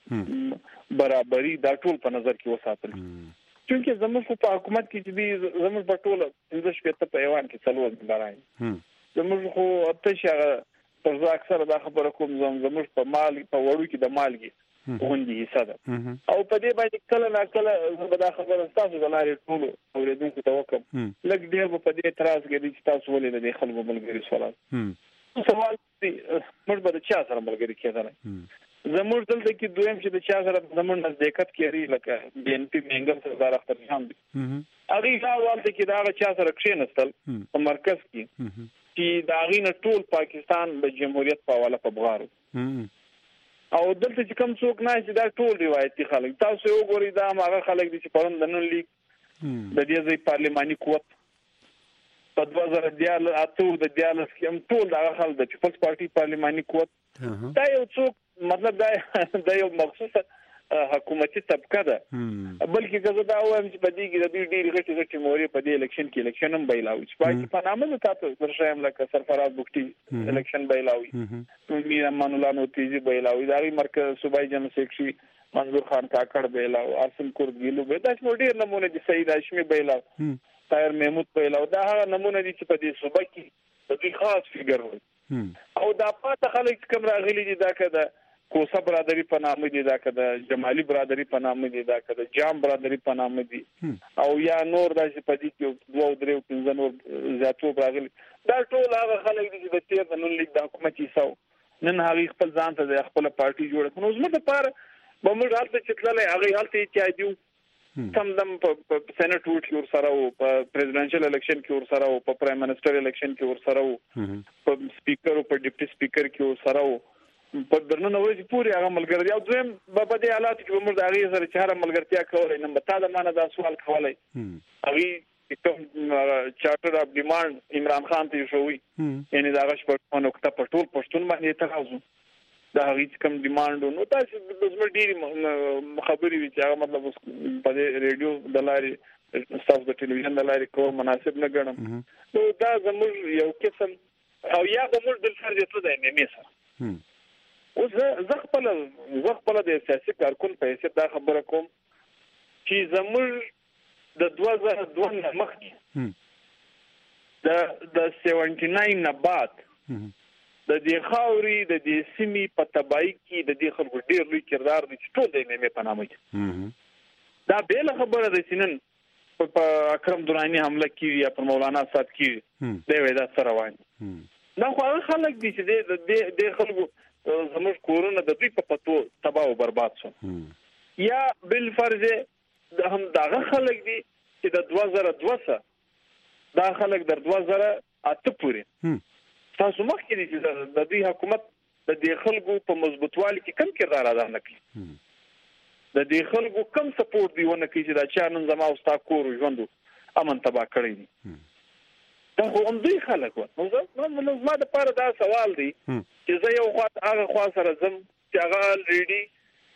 برابرۍ دا ټول په نظر کې وساتل. چونکه زموږ په حکومت کې چې دی زموږ په ټول 15 په ایوان کې څلور ملارای زموږ خو اته شغه پر ځا اکثر دا خبره کوم زموږ په مال په وړو کې د مالګي غونډي حصہ ده او په دې باندې کله نه کله دا خبره تاسو د لارې ټول اوریدونکو ته وکم لکه ډیر په دې اعتراض کوي چې تاسو ولې د خلکو ملګری سوال دی موږ به چا سره ملګری کېدل. زموږ دلته کې دویم چې د چا سره زموږ نزدېکت کېږي لکه بي ان پی منګل سردار اختر جان دي هغه حواله کې دا چا سره کښینستل په مرکز کې چې دا غینه ټول پاکستان د جمهوریت په حواله په بغارو او دلته چې کوم څوک نه چې دا ټول روایتي خلک تاسو وګورئ دا هغه خلک دي چې پرون د نن لیک د دې ځای پارلماني قوت په 2010 د دیالس کې هم ټول دا خلک د پیپلز پارټي پارلماني قوت دا یو څوک مطلب دا یو مخصوصه حکومتي طبقه ده بلکې که زه دا وایم چې په دې کې د ډېری غټي موري په دې الیکشن کې الیکشن هم بایلاوي چې پای په نامه تاسو ورشم لکه سرفراز بوکټي الیکشن بایلاوي میر امان الله نوتیزي بایلاوي دا مرکز صوبای جنرال سیکرټري منظور خان کاکړ بایلاوي عاصم کورګیلو به دا ډېر نمونه دي سید هاشمي بایلاوي طاهر محمود بایلاوي دا هغه نمونه دي چې په دې صوبای کې د دې خاص فګر وي او دا پاته خلک کوم راغلي دي دا کده کوسه برادری په نامه دي دا کده جمالي برادری په نامه دي دا کده جام برادری په نامه دي او یا نور داسې په دې کې دوه درې پنځه نور زیاتو راغلي دا ټول هغه خلک دي چې د تیر د نن لیک د حکومت حصہ نن هغه خپل ځان ته د خپل پارټي جوړ کړو زموږ لپاره به موږ حالت چې تللې هغه حالت چې دیو سم دم په سېنات ووټ کې ور سره او په پریزیدنشل الیکشن کې ور سره او په پرایم منسٹر الیکشن کې ور سره او په سپیکر او په ډیپټي سپیکر کې ور سره او په درنه ورځ پوری هغه ملګری او دویم په دې حالات کې موږ د هغه سره چهره ملګرتیا کولای نه متا د مانه دا سوال کولای هغه کوم چارټر اف ډیماند عمران خان ته شوی یعنی دا غش په نقطه په ټول پښتون باندې اعتراض دا هیڅ کوم ډیماند نو تاسو د زموږ ډیری خبرې وی چې هغه مطلب په رادیو د لارې تاسو د ټلویزیون د لارې کوم مناسب نه ګڼم نو دا زموږ یو قسم او یا زموږ د فرض ته د نیمه سره اوس زه خپل د سیاسي کارکون په حیثیت دا خبره کوم چې زموږ د 2002 مخکې د 79 نه بعد د دې خاوري د دې سیمې په تبعی کې د دې خلکو ډېر لوی کردار دي چې ټول د نیمه په نامه کې دا به خبره ده چې نن په اکرم درانی حمله کیږي یا پر مولانا صاحب کیږي دا ودا سره وایي دا خو خلک دي چې د خلکو زموږ کورونه د دوی په پتو تباہ او برباد شو یا بل فرض هم داغه خلک دي چې د 2002 دا خلک در 2008 پورې تاسو مخکې دي چې د دې حکومت د دې خلکو په مضبوطوالي کې کم کردار ادا نه کوي د دې خلکو کم سپورټ دیونه کوي چې دا چا نن زما او ستا کور ژوند امن تباہ کړی دي دا هم دوی خلک وو نو ما د پاره دا سوال دی چې زه یو هغه خوا سره زم چې هغه ریډي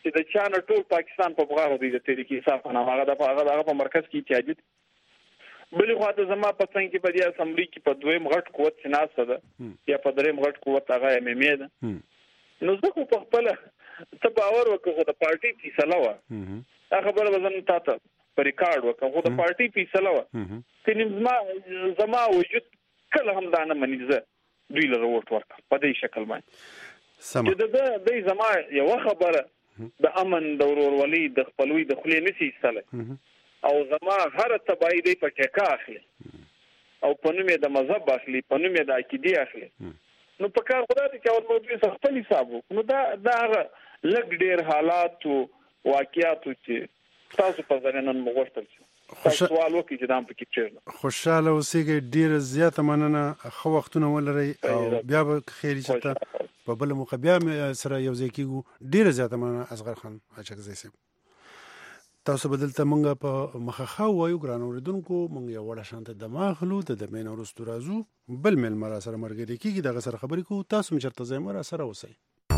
چې د چانه ټول پاکستان په بغاغو دی د تحریک انصاف نه هغه په مرکز کې اتحادیت بلې خواته زما په څنګه کې په دې اسمبلی کې په دویم غټ قوت سناسه ده یا په دریم غټ قوت هغه MMA ده نو زه خو په خپل ته باور وکړم د پارټي فیصله و دا خبره وزن تاسو په ریکارډ وکړم خو د پارټي فیصله و چې زما وجود کله هم دا نه منځه دوی له ووټ ورکړه په دې شکل باندې چې د زما یو خبره د امن د ورورولۍ د خپلوي د خلې نسی ایستله او زما هر تبعی دی په ټیکا اخلي او په نوم د مذهب اخلي په نوم د عقیده اخلي نو په کار خدای ته چې موږ یې خپل حساب نو دا لګ ډیر حالات او واقعیات چې تاسو په ځای نن مغوښتل سوال وکړي چې دام پکې چیرله خوشاله اوسئ ډیر زیاته مننه خو وختونه ولري او بیا به خیر چې په بل موقع بیا سره یو ځای کېږو ډیر زیاته مننه اصغر خان اچکزی صاحب تاسو بدلته مونږه په مخه وایو ګران اوریدونکو مونږ یو وړه شانته دماغلو د مین ورستو رازو بل مل مرا سره مرګري کیږي دغه سره خبرې کو تاسو مچرته ځای مرا سره اوسئ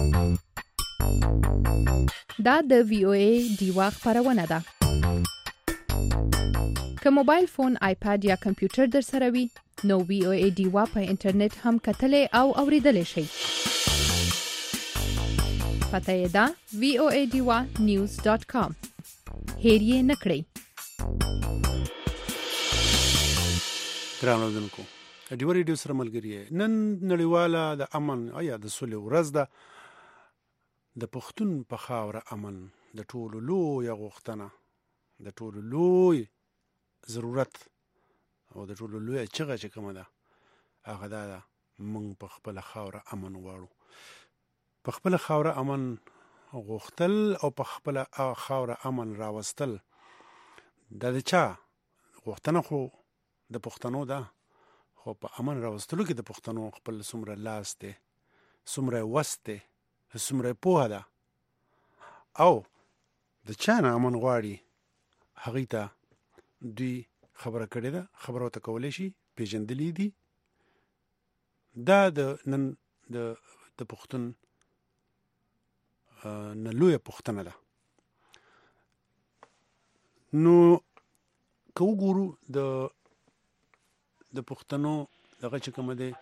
دا د VOA دیوا خبرونه ده که موبایل فون آیپاد یا کمپیوټر در سره وي نو VOA دیوا په انټرنیټ هم کتلې او اوریدلې شئ پته یې ده voadiwa.news.com هیریه نکړئ ګران اوریدونکو ډیو ریډیو سره ملګری نن نړیواله د امن یا د سولې ورځ ده د پښتون په خاوره امن د ټولو لوی غوښتنه د ټولو لوی ضرورت او د ټولو لوی چغه چې کومه ده هغه ده موږ په خپل خاوره امن غواړو په خپل خاوره امن غوښتل او په خپل خاوره امن راوستل د چا غوښتنه خو د پښتنو ده خو په امن راوستلو کې د پښتنو خپل څومره لاس دی څومره وس دی څومره پوهه ده او د چا نه امن غواړي هغې ته دوی خبره کړې ده خبره ورته کولی شي پیژندلی دي دا د نن د پښتون نه لویه پوښتنه ده نو که وګورو د پښتنو دغه چې کومه دی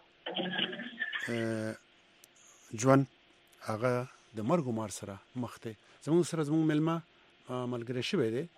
ژوند هغه د مرګ و مار سره مخ دی زموږ مېلمه ملګری شوی دی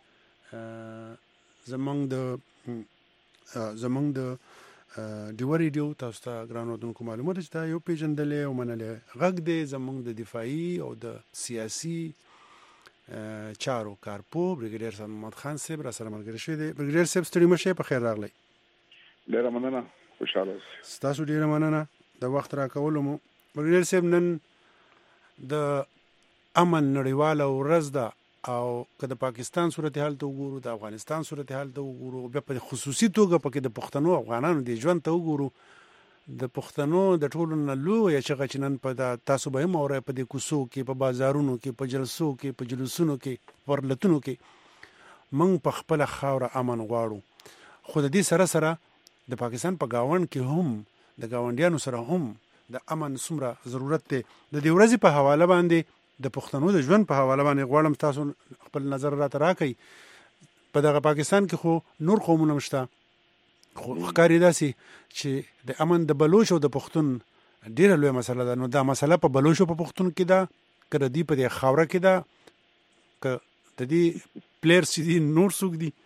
زموږ د ډیو ریډیو تاسو ته ګران اوریدونکو معلومات چې دا یو پیژندلې او منلې غږ دی زموږ د دفاعي او د سیاسي چارو کارپو بریګیډیر صاحب محمد خان صاحب را سره ملګری شوی دی بریګیډیر صاحب ستړي مشه په خیر راغلی ډیره مننه خوشاله تاسو ډیره مننه د وخت راکولو مو بریګیډیر صاحب نن د امن نړیواله ورځ ده او که د پاکستان صورتحال ته وګورو د افغانستان صورتحال ته وګورو بیا په خصوصي توګه پکې د پښتنو افغانانو د ژوند ته وګورو د پښتنو د ټولو نه لویه چغه چې نن په تاسو به هم اورئ په دې کوڅو کې په بازارونو کې په جلسو کې په جلوسونو کې په ورلتونو کې موږ په خپله خاوره امن غواړو خو د دې سره سره د پاکستان په ګاونډ کې هم د ګاونډیانو سره هم د امن څومره ضرورت دی د دې ورځې په حواله باندې د پښتنو د ژوند په حواله باندې غواړم تاسو خپل نظر راته راکړئ په دغه پاکستان کې خو نور قومونه شته خو ښکاري داسې چې د امن د بلوچ او د پښتون ډیره لویه مسله ده نو دا مسله په بلوچ او په پښتون کې ده که د دې په دې خاوره کې ده که د دې پلیرز چې دي نور څوک دي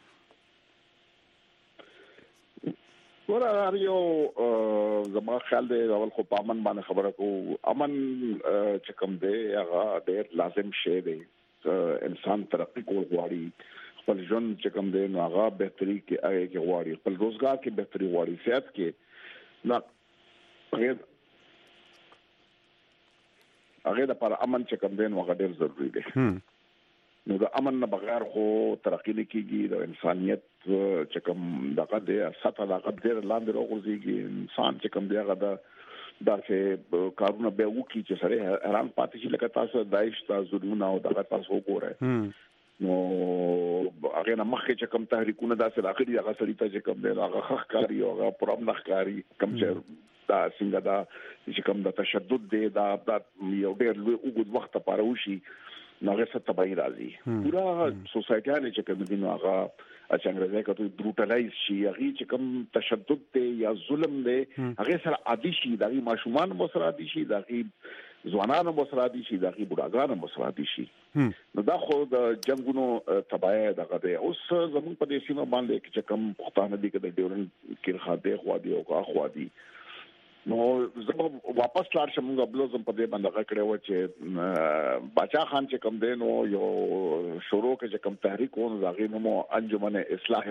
هر یو زما خیال دی اول خو په امن باندې خبره کوو امن چې کوم دی هغه ډېر لازم شی دی انسان ترقی کول غواړي خپل ژوند چې کوم دی نو هغه بهتري کې غواړي خپل روزګار کې بهتري غواړي صحت کې نو هغه د پر امن چې کوم دی نو هغه ډېر ضروری دی نو د امن نه بغیر خو ترقی نه کیږي د انسانيت چې کوم دغه د سطح دغه ډېر لاندې راغورځيږي انسان چې کوم دی هغه دا چې کارونه به وکړي چې سره حیران پاتې شي لکه تاسو دایښ تاسو ظلمونه او دغه تاسو وګورئ نو هغه نه مخکې چې کوم تحریکونه داسې راغلي هغه سړي ته چې کوم دی هغه ښکاری او هغه پرم نخکاری کوم چې دا څنګه دا چې کوم د تشدد دی دا یو ډېر لوی وګړو وخت لپاره وشي ناغه څه تبعی راځي پورا سوسایټیانه چې کوم دي نو هغه څنګه کوي بروټالایز شي هغه چې کوم تشدد دی یا ظلم دی هغه سره عادي شي دغه ماشومان مو سره عادي شي دغه ځوانانو مو سره عادي شي دغه بوډاګانو مو سره عادي شي نو دا خو د جنگونو تبعی دغه دی اوس زمون په دې سیمه باندې چې کوم پښتانه دي کده ډیورن کې خاطه خو دي او کا خو دي نو زه واپس لاړ شم غبلو زم په دې باندې کړه و چې باچا خان چې کوم دین او یو شروع کې چې کوم تحریک و نو هغه نوم انجمن اصلاح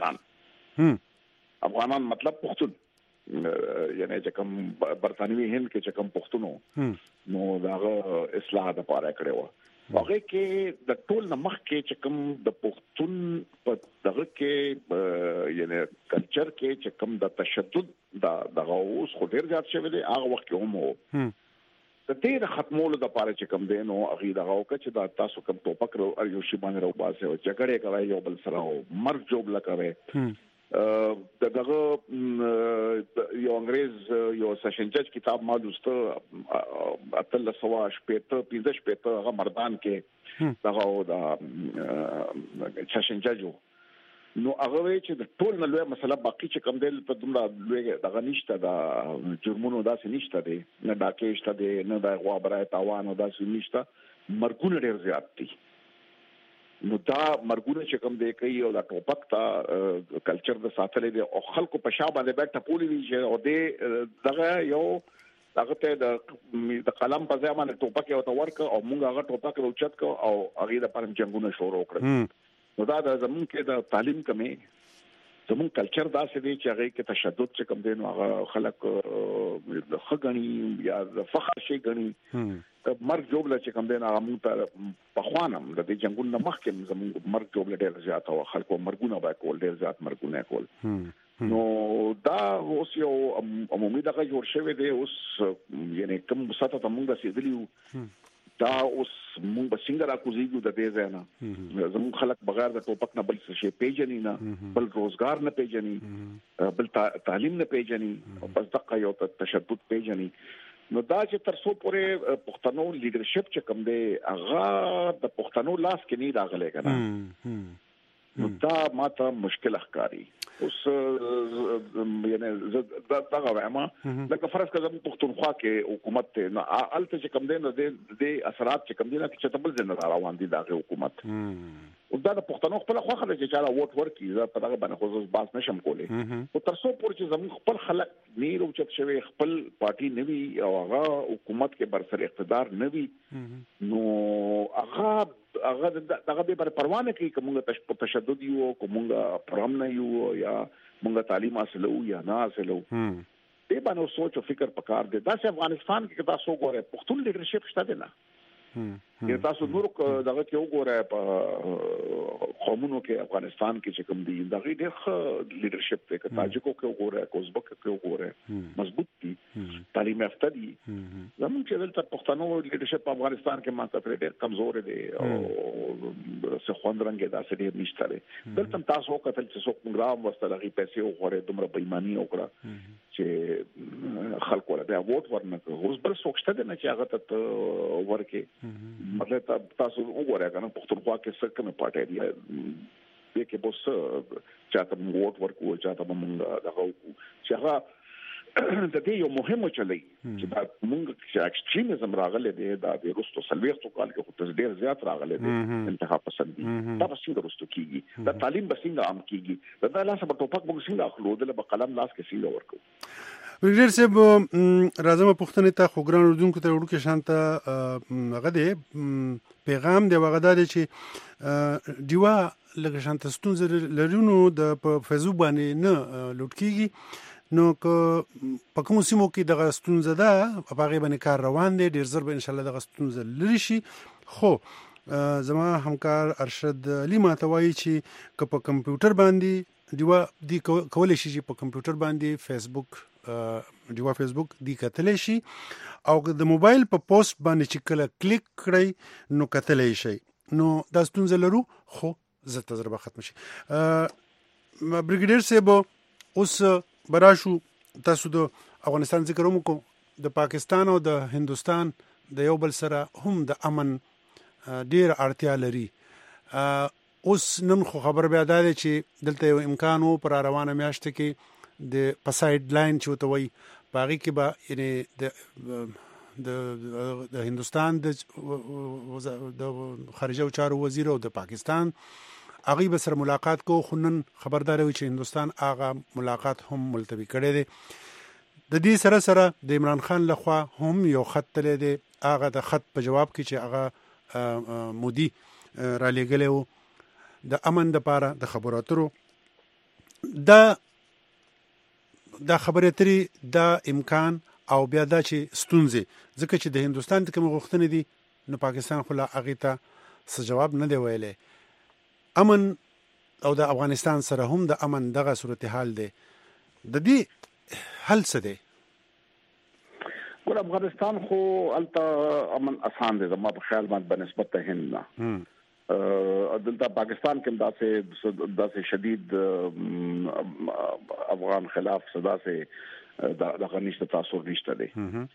افغانان مطلب پښتون یعنی چې کوم برتانوي هند کې چې کوم پښتونو نو داغه اصلاح د پاره کړو هغه کې د ټول نمخ کې چې کوم د پښتون په دغه کې یعنی کلچر کې چې کوم د تشدد دغه اوس خو ډیر زیات شوی دی هغه وخت کې هم وو د دې ختمولو د پاره چې کوم دین او هغه دغه او چې دا تاسو کوم ټوپک او یو شی باندې راو باسه او جګړه کوي یو بل سره مرګ جوړ لکوي دغه یو انګريز یو سیشن جج کتاب ما دوسته اتل سوا شپته 15 شپته هغه مردان کې دغه دا سیشن جج نو هغه چې د ټول نه لوی مسله باقي چې کوم دی په دومره لوی دغه نشته دا جرمونو داسې نشته دی نه ډاکې شته دی نه د غوا برای تاوان داسې نشته مرګونه ډیر زیات دي نو دا مرګونه چې کوم دی کوي او دا ټوپک تا کلچر د ساتلې دی او خلکو په شابه د بیت ټپولې دي چې او دې دغه یو هغه ته د قلم په ځای باندې ټوپک یو تور ک او موږ هغه ټوپک روچت ک او هغه د پرم جنگونه شروع کړل نو دا د زمون کې د تعلیم کمی زمون کلچر دا څه دی چې هغه کې تشدد چې کوم دی نو هغه خلک د خګنی یا د فخر شي غني مرګ جوړل چې کوم دی هغه موږ ته په خوانم د دې جنگونو مخکې زمون مرګ جوړل ډیر زیات او خلکو مرګونه به کول ډیر زیات مرګونه کول نو دا اوس یو عمومي دغه جوړ شوی دی اوس یعنی کوم ساته ته موږ رسیدلیو دا اوس موږ به څنګه راکوزیږو د دې ځای نه زموږ خلک بغیر د ټوپک نه بل څه شي پیژني نه بل روزګار نه پیژني بل تعلیم نه پیژني بس دغه یو تشدد پیژني نو دا چې تر څو پورې پښتنو لیډرشپ چې کوم دی هغه د پښتنو لاس کې نه راغلی کنه نو دا ماته مشکل ښکاری اوس یعنی دا غواړم لکه فرض کړم پښتونخوا کې حکومت ته نه الته چې کوم دی نو د اثرات چې کوم دی نه چې تبل ځنه روان دي دا حکومت او دا د پښتنو خپل خو خلک چې چاره ووټ ورکړي زه په دغه باندې خو باس نشم کولای او تر څو پورې چې زموږ خپل خلک نیر او چت شوی خپل پارټي نوي او هغه حکومت کې برسر اقتدار نوي نو هغه دغه به پروانه کوي کومه تشدد یو کومه پرام نه یو یا موږ تعلیم حاصلو یا نه حاصلو دې باندې سوچ او فکر پکار دي دا چې افغانستان کې تاسو ګوره پښتون لیډرشپ شته نه یا تاسو نور دغه کې وګوره په قومونو کې افغانستان کې چې کوم دي دغه ډېر لیډرشپ ته کې تاجکو کې وګوره کوزبک کې وګوره مضبوط دي تعلیم یافته دي زموږ چې دلته پښتنو لیډرشپ په افغانستان کې ماته ډېر کمزور دي او څه خوندرنګ دا څه ډېر نشته دي دلته تاسو کتل چې څوک ګرام وستلغي پیسې وګوره دومره بېماني وکړه چې خلکو له بیا ووټ ورنکړي اوس بل څوک شته نه چې هغه ته ورکه مطلب تاسو وګورئ کنه پښتونخوا کې څه کومه پارټي دی دې کې بوس چاته ووټ ورکو چاته موږ دغه چې هغه د دې یو مهمه چلی چې دا موږ چې اکستریمزم راغلی دی دا د روسو سلويختو کال کې خو ډېر زیات راغلی دی انتخاب پسند دي دا څنګه روسو کیږي دا تعلیم به څنګه عام کیږي دا لاس په ټوپک موږ څنګه اخلو د قلم لاس کې څنګه ورکو وګړي صاحب راځم پښتنې ته خو ګران اردوونکو ته وړو کې شانته هغه دی پیغام دی وغه دی چې دیوا لکه شانته ستونزې لرونو د په فیسبوک باندې نه لوټ کیږي نو که په کوم سیمو کې دغه ستونزه ده په هغه باندې کار روان دی ډیر زر به ان شاء الله دغه ستونزه لري شي خو زما همکار ارشد علي ماته وایي چې که په کمپیوټر باندې دیوا دی کولای شي چې په کمپیوټر باندې فیسبوک دیوا فیسبوک دی کتلی شي او د موبایل په پوسټ باندې چې کله کلیک کړئ نو کتلی شي نو دا ستونزه لرو خو زه تجربه ختم شي بریګیډیر صاحب اوس براشو تاسو د افغانستان ذکر وکړو د پاکستان او د هندستان د یو بل سره هم د امن ډیر اړتیا لري. اوس نن خو خبر بیا دا دی چې دلته یو امکان وو پر روانه میاشت کې د پساید لاین چې وته وي باغی کې به یعنی د هندستان د خارجه چارو وزیر او د پاکستان هغه به سره ملاقات کو. خو نن خبردار وي چې هندستان هغه ملاقات هم ملتوي کړی دی. د دې سره د عمران خان لخوا هم یو خط تللی دی. هغه د خط په جواب کې چې هغه مودي را لېږلی و د امن دپاره د خبرو اترو دا خبرې اترې دا امکان او بیا دا چې ستونزې ځکه چې د هندستان د کوم غوښتنې دي نو پاکستان خو لا هغې ته څه جواب نه دی ویلی. امن او د افغانستان سره هم د امن دغه صورتحال دی. د دې حل څه دی؟ ګور افغانستان خو الته امن آسان دی زما په خیال باندې بنسبت ته هند نه. دلته پاکستان کې داسې شدید افغان خلاف صدا سے دغه نشته تاثیر نشته دی.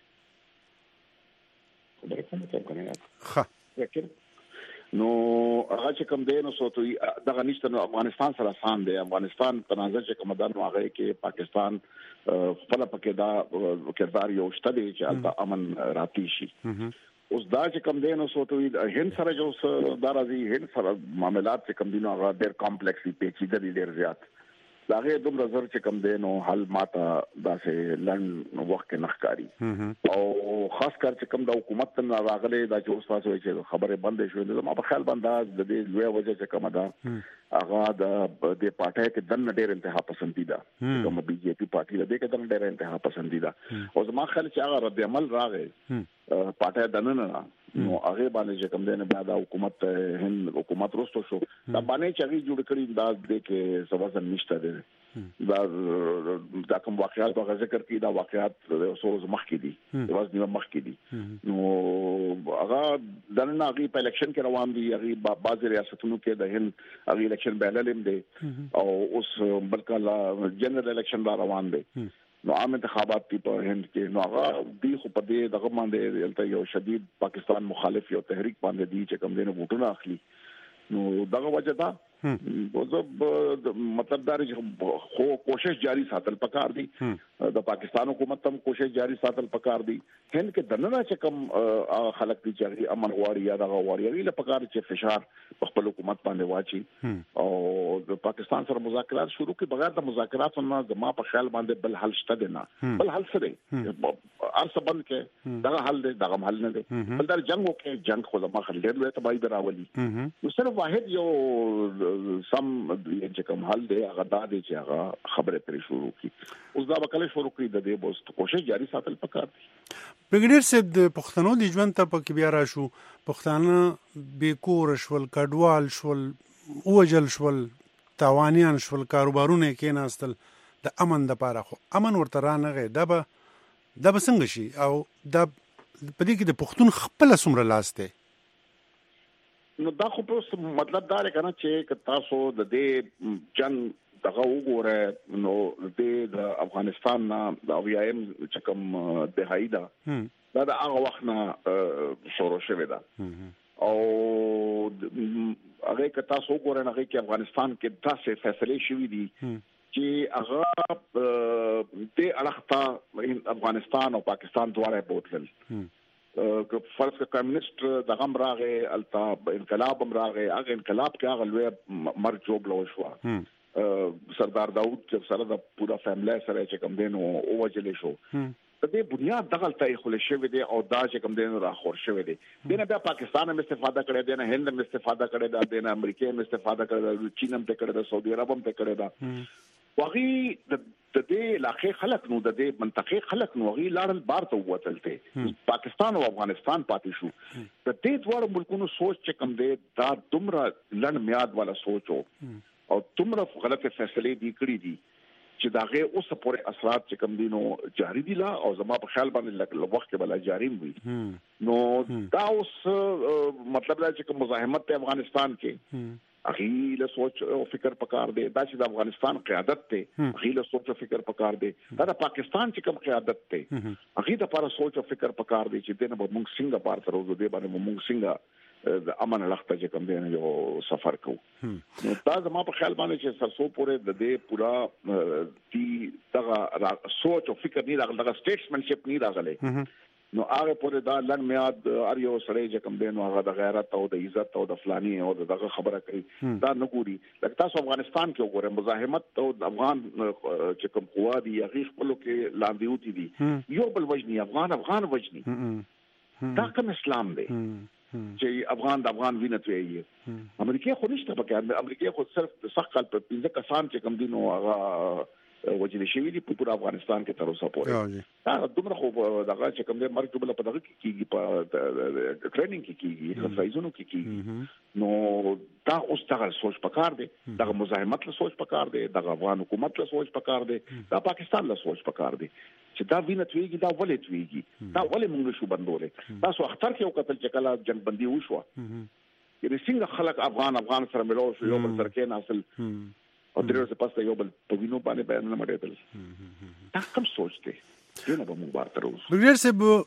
نو هغه چې کوم دی نو سوتوي دغه نشته نو افغانستان سره آسان دی. افغانستان په نظر چې کوم دانو هغه کې پاکستان خپل پکې دا کردار یو شته دی چې البته امن راتی شي. اوس دا چې کوم دی نو سوتوي هند سره جو دارازي هند سره معاملات چې کوم دي نو هغه ډېر کمپلیکس دي پیچیده دي ډېر زیات. داغه دومره زر چې کوم دی نو حل ماته داسې لند وخت کې نخکاری او خاص کر چې کوم د حکومت نه راغلي دا چې اوس تاسو چې خبره بندې شوې ده ما په خیال باندې د دې لوی وجه چې کوم دا هغه د پارټۍ کې دنه ډېر انتها پسندیده کوم بي جے پی پارټي د دې کې دنه ډېر انتها پسندیده او زما خیال چې هغه رد عمل راغی پارټۍ دنه نه نو هغه باندې چې کوم دی نه بیا د حکومت هند حکومت روستو شو دا باندې چې هغه جوړ کړی دا د کې سبزن نشته دی. دا کوم واقعیات په ذکر کې دا واقعیات اوسو مخ کې دي وځنی مخ کې دي نو هغه دنه هغه په الیکشن کې روان دي. هغه بعض ریاستونو کې د هند هغه الیکشن بیللم دي او اوس بلکې جنرال الیکشن روان دي نو عام انتخابات په هند کې نو هغه دی خو په دې دغه باندې یو شدید پاکستان مخالف یو تحریک باندې دی چې کوم دینه ووټونه اخلي نو دغه وجه دا مطلب دا خو کوشش جاری ساتل پکار دي د پاکستان حکومت هم کوشش جاری ساتل پکار دي. هند کې دنه چې کوم خلک دي چې امن غواړي یا دغه غواړي له پکار چې فشار په خپل حکومت باندې واچي او د پاکستان سره مذاکرات شروع کړي. بغیر د مذاکرات نه زما په خیال باندې بل حل شته نه بل حل څه دی ارسه بند کې دغه حل دی دغه حل نه دی بل در جنگ وکړي جنگ خو زما خل ډېر وي تباہي دراولي نو صرف واحد یو سم چې کوم حل دی هغه دا دی چې هغه خبره پرې شروع کړي. اوس دا وکړي شروع کړي د دې بوست کوشش جاری ساتل پکار دي. برګډیر صاحب د پښتنو د ژوند ته پکې بیا راشو. پښتانه بیکور شول کډوال شول اوجل شول تاوانیان شول کاروبارونه کې ناستل د امن د پاره خو امن ورته رانغه دا به څنګه شي او دا په دې کې د پښتون خپل سمره لاس دی نو دا خو په مطلب دا لري چې تاسو د دې جنگ دغه وګوره نو د افغانستان نه د اویایم چې کوم دهایی دا هغه وخت نه شروع شوه دا او هغه که تاسو وګورئ هغه کې افغانستان کې داسې فیصله شوې دي چې هغه د اړخته افغانستان او پاکستان دواړه بوتل که فرض کا کمیونست د غم راغې التا انقلاب هم راغې هغه انقلاب کې هغه لوی مرګ جوړ لوي شو سردار داوود چې سره د پورا فیملی سره چې کوم دین او وجلې شو د دې بنیاد دغه ته خل شوی دی او دا چې کوم دین را خور شوی دی دنه بیا پاکستان هم استفاده کړي دی نه هند هم استفاده کړي دا دنه امریکا هم استفاده کړي دا چین هم ته کړي دا سعودي عرب هم ته کړي دا وغي د دې علاقې خلک نو د دې منطقې خلک نو وغي لاړل بار ته وتلته پاکستان او افغانستان پاتې شو د دې دوه ملکونو سوچ چې کوم دی دا دومره لړ میاد والا سوچ او دومره غلطه فیصله دي کړې دي چې داغه اوس پورې اثرات چې کوم دي نو جاری دي لا او زما په خیال باندې لږ وخت کې بل جاری وي نو دا اوس مطلب دا چې کوم مزاحمت ته افغانستان کې اخیله سوچ او فکر پکار دی دا چې د افغانستان قیادت ته اخیله سوچ او فکر پکار دی دا د پاکستان چې کوم قیادت ته اخیله لپاره سوچ او فکر پکار دی چې دنه به موږ څنګه بار تر اوسه دی باندې موږ څنګه د امن لخته چې کوم دی یو سفر کوو نو دا زما په خیال باندې چې سرسو پورې د دې پورا تی دغه سوچ او فکر نه راغلی دغه سټیټسمنشپ نه راغلی نو هغه پورې دا لن میاد ار یو سړی چې کوم دی نو هغه د غیرت او د عزت او د فلانی او دغه خبره کوي دا نه ګوري لکه تاسو افغانستان کې وګورئ مزاحمت او د افغان چې کوم قوا دي هغه خپل کې لاندې وتی دي یو بل وجني افغان وجني دا کوم اسلام دی چې افغان د افغان وینه توي امریکا خو نشته پکې امریکا خو صرف سقل په 15 کسان چې کوم دي نو هغه وجلي شوی دی په افغانستان کې تر اوسه پورې دا دومره خو دغه چې کوم دی مرګ بل په دغه کې کیږي په ټریننګ کې کیږي ایکسرسایزونو کې کیږي نو دا اوس دغه سوچ پکار دی دغه مزاحمت له سوچ پکار دی دغه افغان حکومت له سوچ پکار دی دا پاکستان له سوچ پکار دی چې دا وینه تویږي دا ولې تویږي دا ولې موږ شو بندولې تاسو اختر کې یو قتل چې کله جنگ بندي وشو یعنی څنګه خلک افغان سره ملو شو یو بل سره کې حاصل او درې پاسته یو بل په وینو باندې بیان نه مړېدل دا کوم سوچ دی دنه به موږ بارته روز بغیر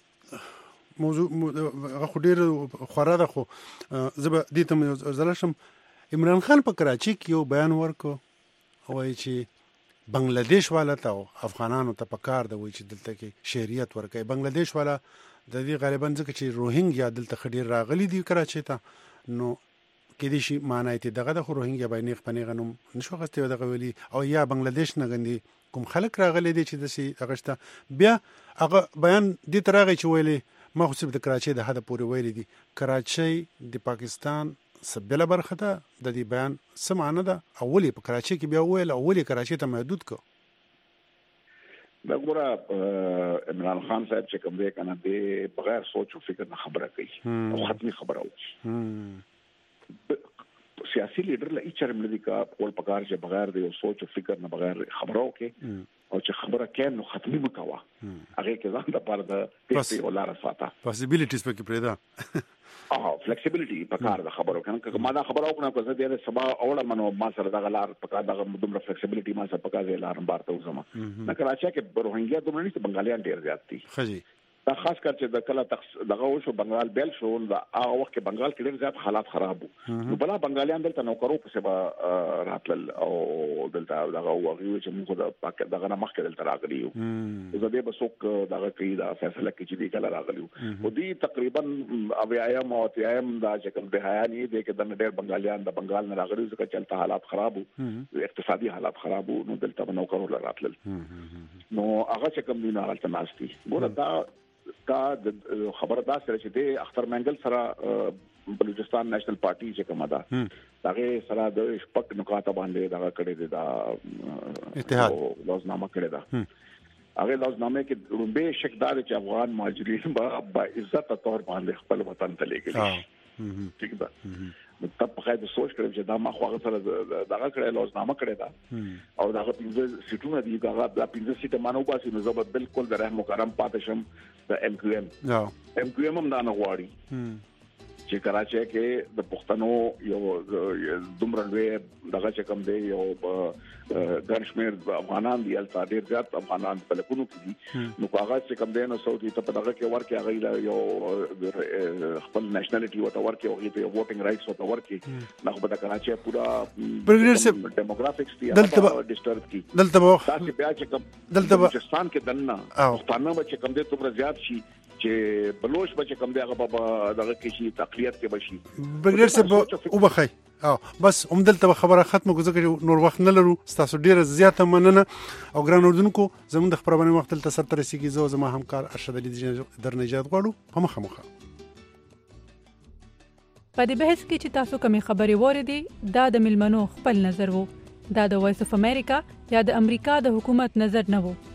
سه موضوع خو ډیر خورا ده خو زه به دې ته زلشم عمران خان په کراچي کې یو بیان ورکو وایي چې بنگلاديش والا ته افغانانو ته پکار دی وایي چې دلته کې شهريت ورکړي بنگلاديش والا د دې غالبا ځکه چې روهینګیا دلته خډیر راغلي دي کراچي ته نو کې دي شي معنی ته دغه د روهینګیا باندې خپنه غنوم نشو غسته دغه ویلي او یا بنگلاديش نه غندي کوم خلک راغلي دي چې د سي اغشته بیا هغه بیان دي ترغه چې ویلي ما خو د کراچي د هدا پورې ویلي دي کراچي د پاکستان سبله برخه ده د دې بیان سمانه ده اولی په کراچي کې بیا ویل اولی کراچي ته محدود کو دا ګوره عمران خان صاحب چې کوم دی کنه د بغیر سوچ او فکر نه خبره کوي او ختمي خبره وکړي سیاسي لیډر له اچرم لدی کا خپل پکار چې بغیر د سوچ او فکر نه بغیر خبرو کې او چې خبره کین نو ختمي مکوا هغه کې ځان د پر د پیسې ولاره ساته پاسبিলিټیز پکې پرېدا فلیکسیبিলিټي پکار د خبرو کنه ما دا خبرو کنه کو زه د سبا اوله منو ما سره د غلار پکار د دومره فلیکسیبিলিټي ما سره پکار د لارم بارته وسما نه کراچي کې روهینګیا دومره نه بنگالیان ډیر زیات دي خجی دا خاص کر چې د کله دغه وشو بنگال بیل شو دا هغه وخت کې بنگال کې ډېر زیات حالات خراب وو نو بلا بنگالیان دلته نوکرو په سبا راتل او دلته دغه وغوي چې موږ د پاک دغه نه مخکې دلته راغلی یو زه به بسوک دغه کې دا فیصله کې چې دی کله راغلی او دی تقریبا اویایم او تیایم دا چې کوم بهایانی دی کې د ډېر بنگالیان د بنگال نه راغلی ځکه چې حالات خراب وو اقتصادي حالات خراب وو نو دلته نوکرو راتل نو هغه چې کوم دی نه حالت ناشتي ګوره دا د خبردار سره چې د اختر منګل سره بلوچستان نېشنل پارټي چې کومه ده هغه سره د شپږ نقاط باندې دا کړی دی دا اتحاد لازمه کړی ده هغه لازمه کې رومبه شکدار چې افغان مهاجرین با عزت تور باندې خپل وطن ته لګي ٹھیک ده تب په خاطر سوچ کړم چې دا ما خو هغه سره دغه کړی لازمه کړی دا او دغه 15 سیټونه دي هغه د 15 سیټه مانو باسي نو زه بالکل د رحم کرم پاتې شم د ام کیو ام هم دا نه غواړي چې کراچي کې د پښتنو یو دومره لوی دغه چې کوم دی یو ګرشمیر افغانان دی الته ډیر زیات افغانان په لکونو کې دي نو هغه چې کوم دی نو سعودي ته په دغه کې ورکه هغه یو خپل نېشنلټي وته ورکه او یو ووټینګ رائټس وته ورکه نو په کراچي پورا ډیموګرافیکس دی دلته ډیسټرب کی دلته تاسو بیا چې کوم دلته پاکستان کې دنه پښتانه چې کوم دی تومره زیات شي چې بلوچ بچ کم دی هغه دغه کې شي تقلیت کې بشي بغیر څه او بخای بس دلته خبره ختمه ګذکر نور وخت نه لرو تاسو ډیره زیاته مننه او ګران اردوونکو زموږ د خبرونه وخت تل تر رسیدي زما همکار ارشد علي در نجات غواړو په مخه په دې بحث کې چې تاسو کومې خبرې وریدي دا د ملمنو خپل نظر وو دا د وایس اف امریکا یا د امریکا د حکومت نظر نه وو